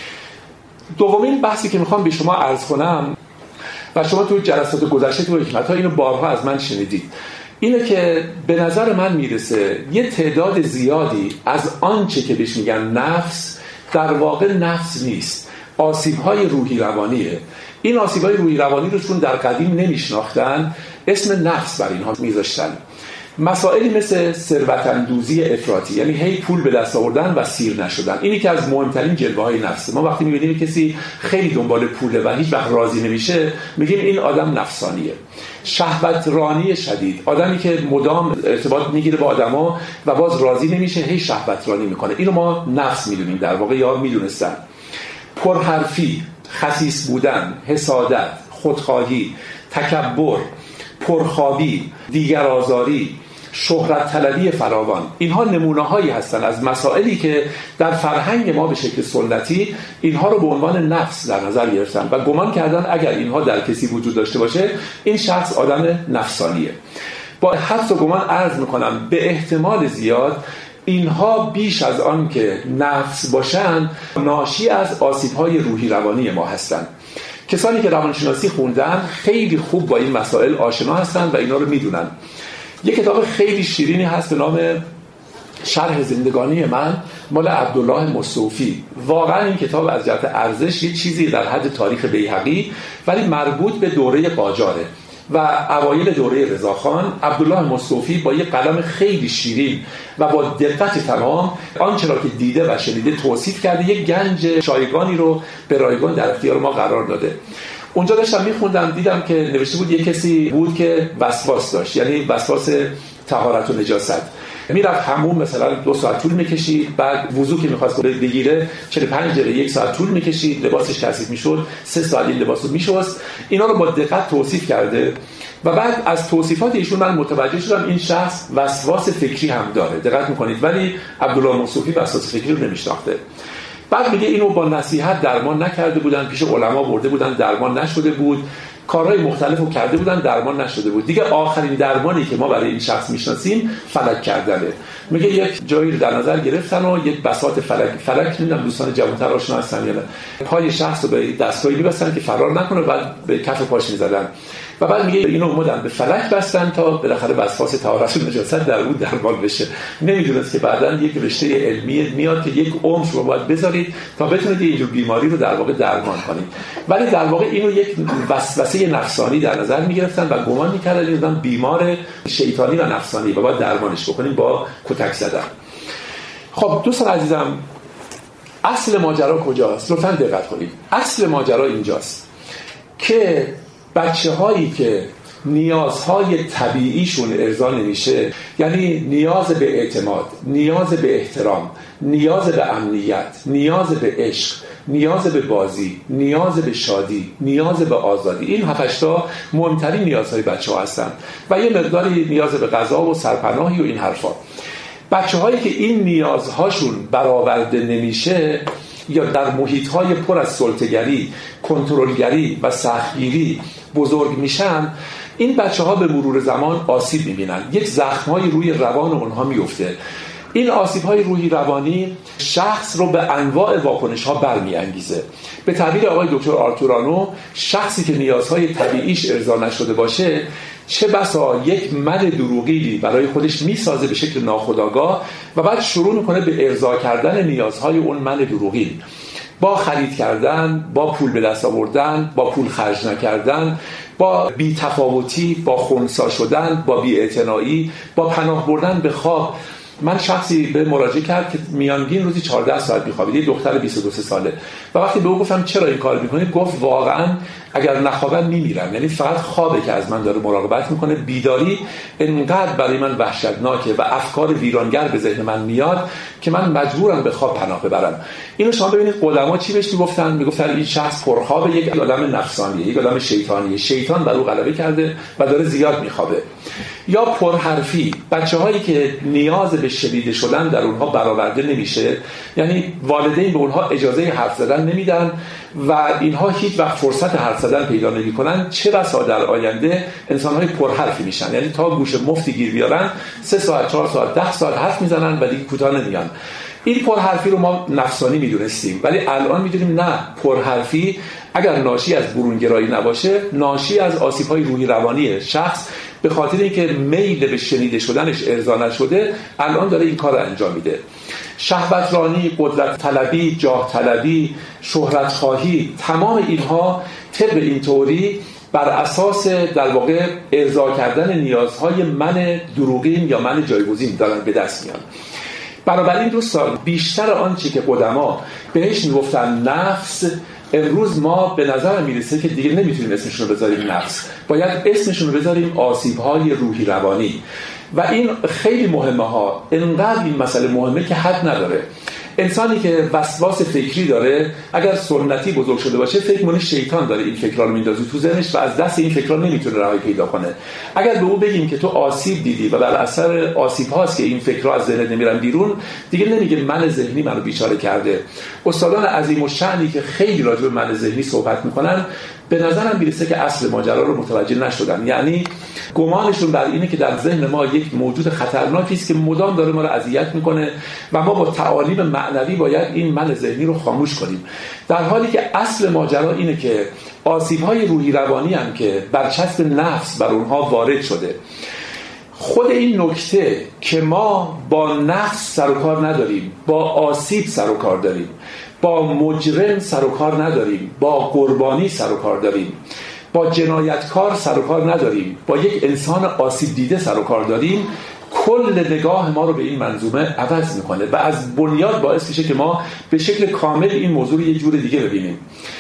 دومین بحثی که میخوام به شما عرض کنم و شما تو جلسات گذشته تو حکمت‌ها اینو بارها از من شنیدید، اینه که به نظر من میرسه یه تعداد زیادی از آنچه که بهش میگن نفس در واقع نفس نیست، آسیب‌های روحی روانیه. این آسیب‌های روحی روانی رو چون در قدیم نمیشناختن اسم نفس بر اینها میذاشتن. مسائلی مثل ثروت‌اندوزی افراطی، یعنی هی پول به دست آوردن و سیر نشدن، اینی که از مهمترین جلوه‌های نفسه. ما وقتی می‌بینیم کسی خیلی دنبال پوله و هیچ وقت راضی نمیشه، میگیم این آدم نفسانیه. شهوترانی شدید، آدمی که مدام ارتباط میگیره با آدما و باز راضی نمیشه، هی شهوترانی میکنه، اینو ما نفس میدونیم در واقع یا میدونستن. پرحرفی، خسیس بودن، حسادت، خودخواهی، تکبر، پرخوابی، دیگرآزاری، شهرت طلبی فراوان، اینها نمونه‌هایی هستن از مسائلی که در فرهنگ ما به شکل سنتی اینها رو به عنوان نفس در نظر گرفتن و گمان کردن اگر اینها در کسی وجود داشته باشه این شخص آدم نفسانیه. با حدس و گمان عرض میکنم به احتمال زیاد اینها بیش از آن که نفس باشن ناشی از آسیب‌های روحی روانی ما هستند. کسانی که روانشناسی خوندن خیلی خوب با این مسائل آشنا هستن و اینا رو میدونن. یک کتاب خیلی شیرینی هست به نام شرح زندگانی من مال عبدالله مصطوفی. واقعا این کتاب از جهت ارزش یه چیزی در حد تاریخ بیهقی ولی مربوط به دوره قاجاره و اوایل دوره رضاخان. عبدالله مصطوفی با یه قلم خیلی شیرین و با دقت تمام آنچه را که دیده و شنیده توصیف کرده، یک گنج شایگانی رو به رایگان در اختیار ما قرار داده. اونجا داشتم میخوندم دیدم که نوشته بود یک کسی بود که وسواس داشت، یعنی وسواس طهارت و نجاست. میرفت حموم مثلا 2 ساعت طول میکشید، بعد وضو که میخواست بگیره 45 دقیقه 1 ساعت طول میکشید، لباسش کثیف میشد 3 ساعت این لباسو میشست. اینا رو با دقت توصیف کرده و بعد از توصیفات ایشون من متوجه شدم این شخص وسواس فکری هم داره. دقت میکنید ولی عبدالله مصطوفی وسواس فکری رو نمیشناخته. بعد میگه اینو با نصیحت درمان نکرده بودن، پیش علما برده بودن درمان نشده بود، کارهای مختلفو کرده بودن درمان نشده بود. دیگه آخرین درمانی که ما برای این شخص میشناسیم فلک کردنه. میگه یک جایی رو در نظر گرفتن و یک بساط فلک نمیدونم دوستان جوان‌تر آشنا هستن یا نه، پای شخص رو به دستگاهی می‌بستن که فرار نکنه، بعد به کف پاش می‌زدن و بعد میگه اینو اومدن به فلک بستن تا بالاخره وسواس طهارت و نجاست در اون درمان بشه. نمیدونست که بعداً یک رشته علمی میاد که یک عمر رو باید بذارید تا بتونید اینجور بیماری رو در واقع درمان کنید. ولی در واقع اینو یک وسوسه نفسانی در نظر میگرفتن و گمان میکردن این آدم بیمار شیطانی و نفسانی و باید درمانش بکنیم با کتک زدن. خب دوستان عزیزم، اصل ماجرا کجاست؟ لطفاً دقت کنید. اصل ماجرا اینجاست که بچه‌هایی که نیازهای طبیعیشون ارضا نمیشه، یعنی نیاز به اعتماد، نیاز به احترام، نیاز به امنیت، نیاز به عشق، نیاز به بازی، نیاز به شادی، نیاز به آزادی، این 7-8 تا مهمترین نیازهای بچه‌ها هستن و یه مقداری نیاز به غذا و سرپناهی و این حرفا. بچه‌هایی که این نیازهاشون برآورده نمیشه یا در محیط‌های پر از سلطه‌گری، کنترلگری و سختگیری بزرگ میشن، این بچه‌ها به مرور زمان آسیب می‌بینن. یک زخم‌های روی روان اونها میفته. این آسیب‌های روحی روانی شخص رو به انواع واکنش‌ها برمی‌انگیزه. به تعبیر آقای دکتر آرتورانو، شخصی که نیازهای طبیعیش ارضا نشده باشه چه بسا یک من دروغی برای خودش میسازه به شکل ناخودآگاه و بعد شروع میکنه به ارضا کردن نیازهای اون من دروغی، با خرید کردن، با پول به دست آوردن، با پول خرج نکردن، با بی‌تفاوتی، با خنثی شدن، با بی‌اعتنایی، با پناه بردن به خواب. من شخصی به مراجعه کرد که میانگین روزی 14 ساعت میخوابید، یه دختر 22 ساله، و وقتی به او گفتم چرا این کار میکنی، گفت واقعا اگر نخوابم میمیرم، یعنی فقط خوابه که از من داره مراقبت میکنه، بیداری انقدر برای من وحشتناکه و افکار ویرانگر به ذهن من میاد که من مجبورم به خواب پناه ببرم. اینو شما ببینید قدما چی بهش میگفتن این شخص پرخوابه، یک آدم نفسانیه، یک آدم شیطانیه، شیطان بر او غلبه کرده و داره زیاد میخوابه. یا پرحرفی، بچه‌هایی که نیاز به شنیده شدن در اونها برآورده نمیشه، یعنی والدین به اونها اجازه حرف زدن نمیدن و اینها هیچ وقت فرصت حرف زدن پیدا نمی‌کنن، چه بسا در آینده انسان‌های پرحرفی میشن، یعنی تا گوش مفتی گیر بیارن 3 ساعت 4 ساعت 10 ساعت حرف میزنن و دیگه کوتاه نمیان. این پرحرفی رو ما نفسانی میدونستیم، ولی الان میدونیم نه، پرحرفی اگر ناشی از برونگرایی نباشه، ناشی از آسیب‌های روحی روانی شخص به خاطر اینکه میل به شنیده شدنش ارضا نشده الان داره این کار رو انجام میده. شهوترانی، قدرت طلبی، جاه طلبی، شهرت خواهی، تمام اینها طبق این تئوری بر اساس در واقع ارضا کردن نیازهای من دروغین یا من جایگزین دارن به دست میان. بنابراین دوستان، بیشتر آنچه که قدما بهش میگفتن نفس، امروز ما به نظر میرسه که دیگه نمیتونیم اسمشون رو بذاریم نفس، باید اسمشون رو بذاریم آسیب‌های روحی روانی. و این خیلی مهمه ها، انقدر این مسئله مهمه که حد نداره. انسانی که وسواس فکری داره اگر سنتی بزرگ شده باشه فکر کنه شیطان داره این فکرها رو میندازه تو ذهنش و از دست این فکرها نمیتونه رهایی پیدا کنه. اگر به او بگیم که تو آسیب دیدی و بر اثر آسیب هاست که این فکرها از ذهنت نمیرن بیرون، دیگه نمیگه من ذهنی منو بیچاره کرده. استادان عظیم الشأنی که خیلی راجع به من ذهنی صحبت میکنن به نظرم میرسه که اصل ماجرا رو متوجه نشدن. یعنی گمانشون بر اینه که در ذهن ما یک موجود خطرناکی است که مدام داره ما رو اذیت میکنه و ما با تعالیم معنوی باید این من ذهنی رو خاموش کنیم، در حالی که اصل ماجرا اینه که آسیب‌های روحی روانی هم که برچسب نفس بر اونها وارد شده. خود این نکته که ما با نفس سر و کار نداریم، با آسیب سر و کار داریم، با مجرم سر و کار نداریم، با قربانی سر و کار داریم، با جنایتکار سر و کار نداریم، با یک انسان آسیب دیده سر و کار داریم، کل نگاه ما رو به این منظومه عوض میکنه و از بنیاد باعث میشه که ما به شکل کامل این موضوع رو یه جور دیگه ببینیم.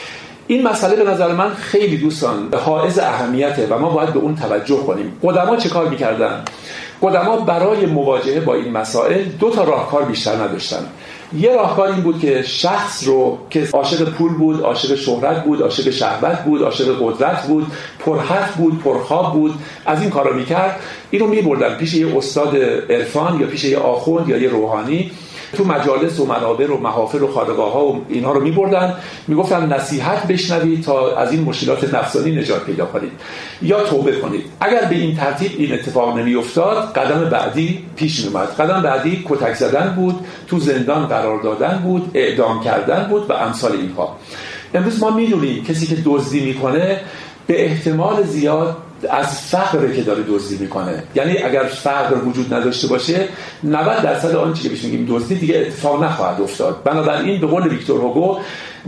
این مسئله به نظر من خیلی دوستان حائز اهمیته و ما باید به اون توجه کنیم. قدما چه کار میکردن؟ قدما برای مواجهه با این مسائل دو تا راهکار بیشتر نداشتن. یه راهکار این بود که شخص رو که عاشق پول بود، عاشق شهرت بود، عاشق شهوت بود، عاشق قدرت بود، پرحرف بود، پرخواب بود، از این کارا میکرد، اینو میبردن پیش یه استاد عرفان یا پیش یه آخوند یا یه روحانی، تو مجالس و منابر و محافل و خانقاه‌ها و اینها رو می‌بردن، میگفتن نصیحت بشنوید تا از این مشکلات نفسانی نجات پیدا کنید یا توبه کنید. اگر به این ترتیب این اتفاق نمی‌افتاد، قدم بعدی پیش می‌آمد. قدم بعدی کتک زدن بود، تو زندان قرار دادن بود، اعدام کردن بود و امثال اینها. امروز ما می‌دونیم کسی که دزدی می‌کنه به احتمال زیاد از فقره که داره دزدی میکنه. یعنی اگر فقر وجود نداشته باشه 90% آنچه که بهش میگیم دزدی دیگه اتفاق نخواهد افتاد. بنابراین به قول ویکتور هوگو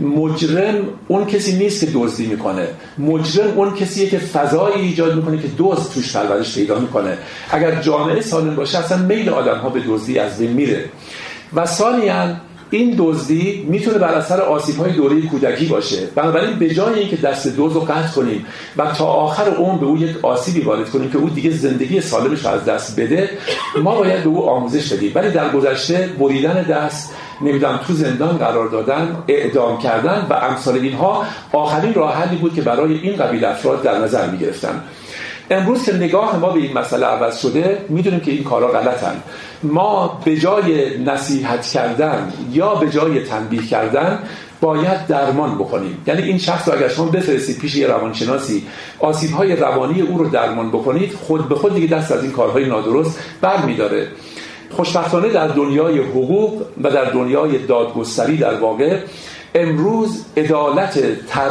مجرم اون کسی نیست که دزدی میکنه، مجرم اون کسیه که فضایی ایجاد میکنه که دزد توش پرورش پیدا میکنه. اگر جامعه سالم باشه اصلا میل آدم‌ها به دزدی از بین میره. و ثانیاً این دزدی میتونه بر اثر آسیب‌های دوره کودکی باشه. بنابراین به جای اینکه دست دزد رو قطع کنیم و تا آخر عمر به او یک آسیبی وارد کنیم که او دیگه زندگی سالمش رو از دست بده، ما باید به او آموزش بدیم. ولی در گذشته بریدن دست، نمیدونم تو زندان قرار دادن، اعدام کردن و امثال اینها آخرین راه حلی بود که برای این قبیل افراد در نظر می‌گرفتن. امروز که نگاه ما به این مسئله عوض شده، میدونیم که این کارا غلطن. ما به جای نصیحت کردن یا به جای تنبیه کردن باید درمان بکنیم. یعنی این شخص رو اگر شما بفرستید پیش یه روانشناسی، آسیب‌های روانی او رو درمان بکنید، خود به خود دیگه دست از این کارهای نادرست برمی‌داره. خوشبختانه در دنیای حقوق و در دنیای دادگستری در واقع امروز عدالت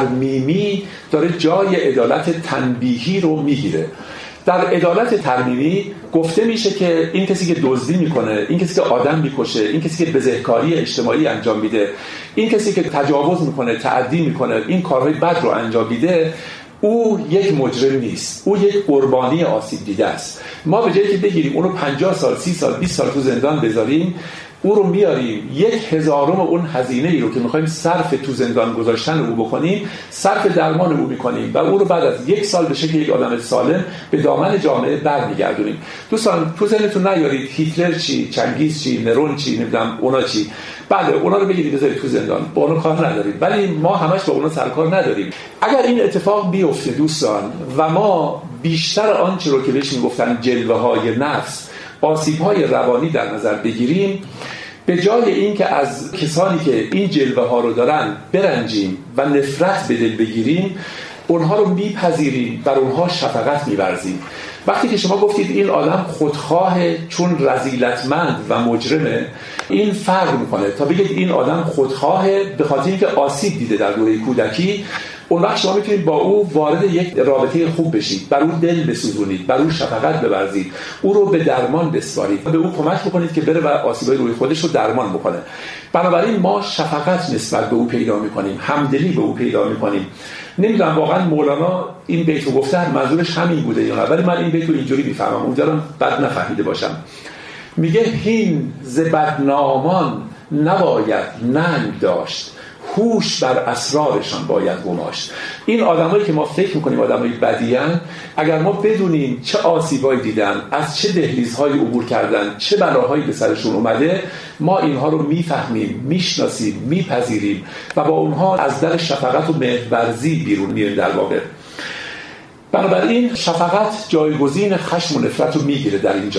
ترمیمی داره جای عدالت تنبیهی رو میگیره. در عدالت ترمیمی گفته میشه که این کسی که دزدی میکنه، این کسی که آدم میکشه، این کسی که بزهکاری اجتماعی انجام میده، این کسی که تجاوز میکنه، تعدی میکنه، این کارهای بد رو انجام میده، او یک مجرم نیست، او یک قربانی آسیب دیده است. ما به جایی که بگیریم اونو 50 سال، 30 سال، 20 سال تو زندان بذاریم، او رو میاریم 1/1000 اون هزینه ای رو که میخوایم صرف تو زندان گذاشتن او بکنیم، صرف درمان او میکنیم و او رو بعد از 1 سال به شکل یک آدم سالم به دامن جامعه برمیگردونیم. دوستان تو ذهنتون نیارید هیتلر چی، چنگیز چی، نرون چی، نمیدونم اونا چی. بله اونا رو بگیرید بذارید تو زندان، با اونا کار نداریم، ولی ما همش با اونا سرکار نداریم. اگر این اتفاق بیفته دوستان و ما بیشتر آنچه رو که بهش میگفتن جلوه‌های نفس، آسیب‌های روانی در نظر بگیریم، به جای این که از کسانی که این جلوه ها رو دارن برنجیم و نفرت به دل بگیریم، اونها رو میپذیریم، بر اونها شفقت می‌ورزیم. وقتی که شما گفتید این آدم خودخواهه چون رذیلتمند و مجرمه، این فرق میکنه تا بگید این آدم خودخواهه به خاطر اینکه آسیب دیده در دوره کودکی. اون وقت شما میتونید با او وارد یک رابطه خوب بشید، بر او دل بسوزونید، بر او شفقت بورزید، او رو به درمان بسپارید، به او کمک بکنید که بره و آسیبای روی خودش رو درمان بکنه. بنابراین ما شفقت نسبت به او پیدا میکنیم، همدلی به او پیدا میکنیم. نمیدونم واقعا مولانا این بیت رو گفته منظورش همین بوده یا نه، ولی من این بیت رو اینجوری میفهمم، امیدوارم بد نفهمیده باشم. میگه هین ز بدنامان نباید ننگ داشت، هوش بر اسرارشان باید گماشت. این آدمایی که ما فکر میکنیم آدمای بدیان، اگر ما بدونیم چه آسیبایی دیدن، از چه دهلیزهایی عبور کردن، چه بلاهایی به سرشون اومده، ما اینها رو میفهمیم، میشناسیم، میپذیریم و با اونها از در شفقت و مهرورزی بیرون میاریم در واقع. بنابراین شفقت جایگزین خشم و نفرت رو میگیره در اینجا.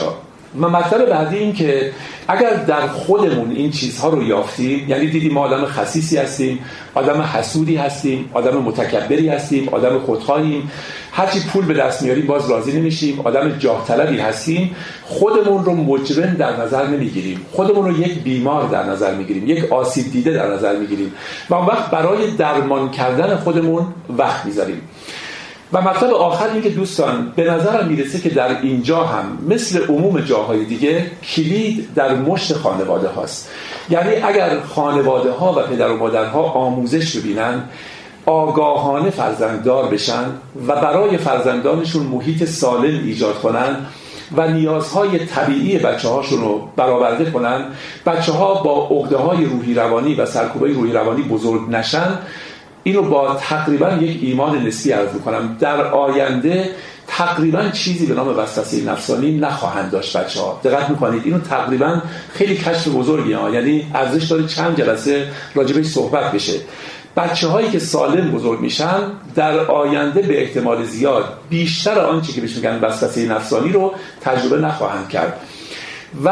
و مطلب بعدی این که اگر در خودمون این چیزها رو یافتیم، یعنی دیدیم ما آدم خسیسی هستیم، آدم حسودی هستیم، آدم متکبری هستیم، آدم خودخواهیم، هرچی پول به دست میاریم باز راضی نمیشیم، آدم جاه طلبی هستیم، خودمون رو مجرم در نظر نمیگیریم، خودمون رو یک بیمار در نظر میگیریم، یک آسیب دیده در نظر میگیریم و اون وقت برای درمان کردن خودمون وقت میذاریم. و مطلب آخر این که دوستان به نظرم میرسه که در اینجا هم مثل عموم جاهای دیگه کلید در مشت خانواده هاست. یعنی اگر خانواده ها و پدر و مادرها آموزش ببینن، آگاهانه فرزنددار بشن و برای فرزندانشون محیط سالم ایجاد کنن و نیازهای طبیعی بچه‌هاشون رو برآورده کنن، بچه‌ها با عقده‌های روحی روانی و سرکوب‌های روحی روانی بزرگ نشن، اینو با تقریبا یک ایمان نسبی عرض می‌کنم در آینده تقریبا چیزی به نام وسوسه نفسانی نخواهند داشت بچه‌ها. دقت می‌کنید اینو تقریبا خیلی کشف بزرگیه، یعنی ارزش داره چند جلسه راجبش صحبت بشه. بچه‌هایی که سالم بزرگ میشن در آینده به احتمال زیاد بیشتر آنچه که بهش میگن وسوسه نفسانی رو تجربه نخواهند کرد و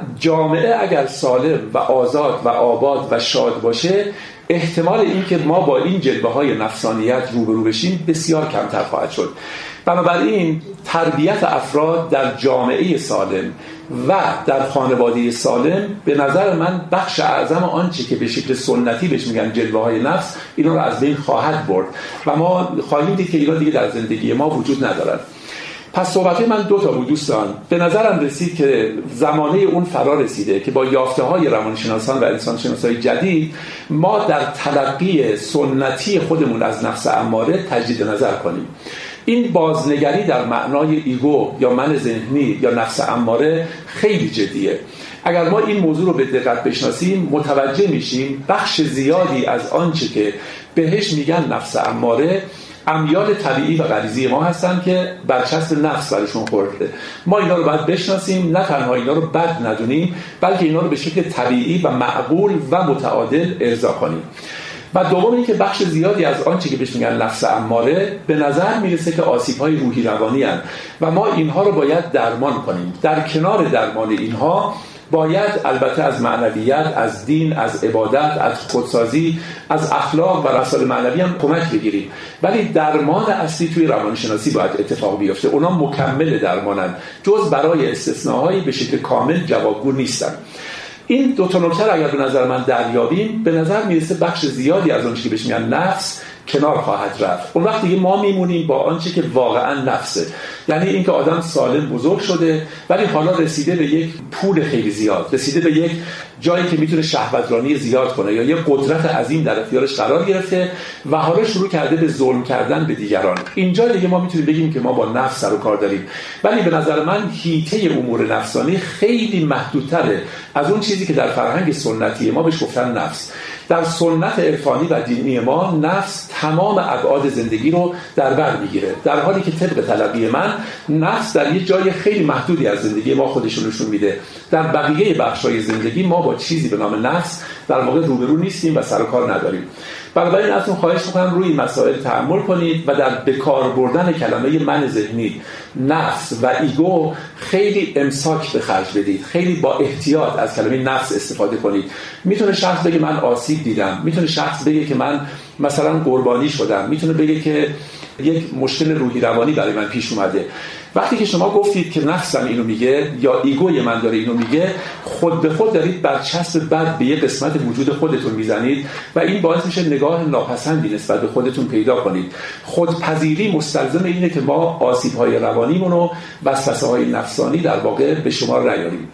جامعه اگر سالم و آزاد و آباد و شاد باشه احتمال این که ما با این جلوه‌های نفسانیت روبرو بشیم بسیار کمتر خواهد شد. بنابراین تربیت افراد در جامعه سالم و در خانواده سالم به نظر من بخش اعظم آنچه که به شکل سنتی بهش میگن جلوه‌های نفس اینا رو از بین خواهد برد و ما خواهیم دید که اینا دیگه در زندگی ما وجود ندارن. پس صحبت من دو تا بود دوستان. به نظرم رسید که زمانه اون فرا رسیده که با یافته‌های روانشناسان و انسانشناسای جدید ما در تلقی سنتی خودمون از نفس اماره تجدید نظر کنیم. این بازنگری در معنای ایگو یا من ذهنی یا نفس اماره خیلی جدیه. اگر ما این موضوع رو به دقت بشناسیم متوجه میشیم بخش زیادی از آنچه که بهش میگن نفس اماره امیال طبیعی و غریزی ما هستن که برچسب نفس برشون خورده. ما اینا رو باید بشناسیم، نه تنها اینا رو بد ندونیم بلکه اینا رو به شکل طبیعی و معقول و متعادل ارضا کنیم. و دوم این که بخش زیادی از آنچه که بهش میگن نفس اماره به نظر میرسه که آسیب‌های روحی روانی هستند و ما اینها رو باید درمان کنیم. در کنار درمان اینها باید البته از معنویت، از دین، از عبادت، از خودسازی، از اخلاق و رسائل معنوی هم کمک بگیریم. ولی درمان اصلی توی روانشناسی باید اتفاق بیفته. اونا مکمل درمانن، جز برای استثناءهایی به شکل کامل جوابگو نیستن. این دو تا نکته اگر به نظر من دریابیم به نظر میرسه بخش زیادی از اون چیزی بهش میگن نفس کنار خواهد رفت. اون وقت دیگه ما میمونیم با آنچه که واقعا نفسه، یعنی اینکه آدم سالم بزرگ شده ولی حالا رسیده به یک پول خیلی زیاد، رسیده به یک جایی که میتونه شهوترانی زیاد کنه یا یک قدرت عظیم در اختیارش قرار گرفته و حالا شروع کرده به ظلم کردن به دیگران. اینجا دیگه ما میتونیم بگیم که ما با نفس سر و کار داریم. ولی به نظر من حیطه امور نفسانی خیلی محدودتره از اون چیزی که در فرهنگ سنتی ما بهش گفتن نفس. در سنت عرفانی و دینی ما نفس تمام ابعاد زندگی رو در بر میگیره، در حالی که طبق تلقی من نفس در یه جای خیلی محدودی از زندگی ما خودشون نشون میده. در بقیه بخش‌های زندگی ما با چیزی به نام نفس در واقع روبرو نیستیم و سر و کار نداریم. بنابراین ازتون خواهش می‌کنم روی این مسائل تأمل کنید و در بکار بردن کلمه من ذهنی، نفس و ایگو خیلی امساک به خرج بدید. خیلی با احتیاط از کلمه نفس استفاده کنید. میتونه شخص بگه من آسیب دیدم، میتونه شخص بگه که من مثلا قربانی شدم، میتونه بگه که یک مشکل روحی روانی برای من پیش اومده. وقتی که شما گفتید که نفسم اینو میگه یا ایگوی من داره اینو میگه، خود به خود دارید برچسب بد به یک قسمت وجود خودتون میزنید و این باعث میشه نگاه ناپسندی نسبت به خودتون پیدا کنید. خودپذیری مستلزم اینه که ما آسیب‌های روانیمون و وسوسه‌های نفسانی در واقع به شمار نیاریم.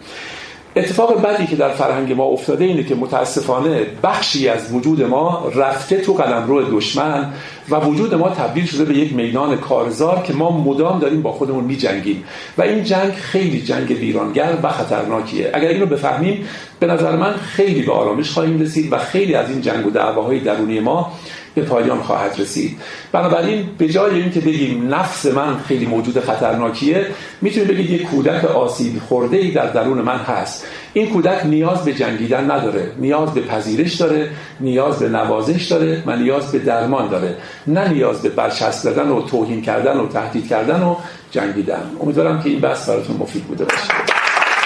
اتفاق بعدی که در فرهنگ ما افتاده اینه که متاسفانه بخشی از وجود ما رفته تو قلمرو دشمن و وجود ما تبدیل شده به یک میدان کارزار که ما مدام داریم با خودمون می‌جنگیم و این جنگ خیلی جنگ ویرانگر و خطرناکیه. اگر اینو بفهمیم به نظر من خیلی به آرامش خواهیم رسید و خیلی از این جنگ و دعواهای درونی ما به پایان خواهد رسید. بنابراین به جای اینکه بگیم نفس من خیلی موجود خطرناکیه، میتونیم بگید یک کودک آسیب خورده‌ای در درون من هست. این کودک نیاز به جنگیدن نداره، نیاز به پذیرش داره، نیاز به نوازش داره و نیاز به درمان داره، نه نیاز به برچسب زدن و توهین کردن و تهدید کردن و جنگیدن. امیدوارم که این بحث براتون مفید بوده باشه.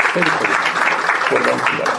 خیلی خوب. قربان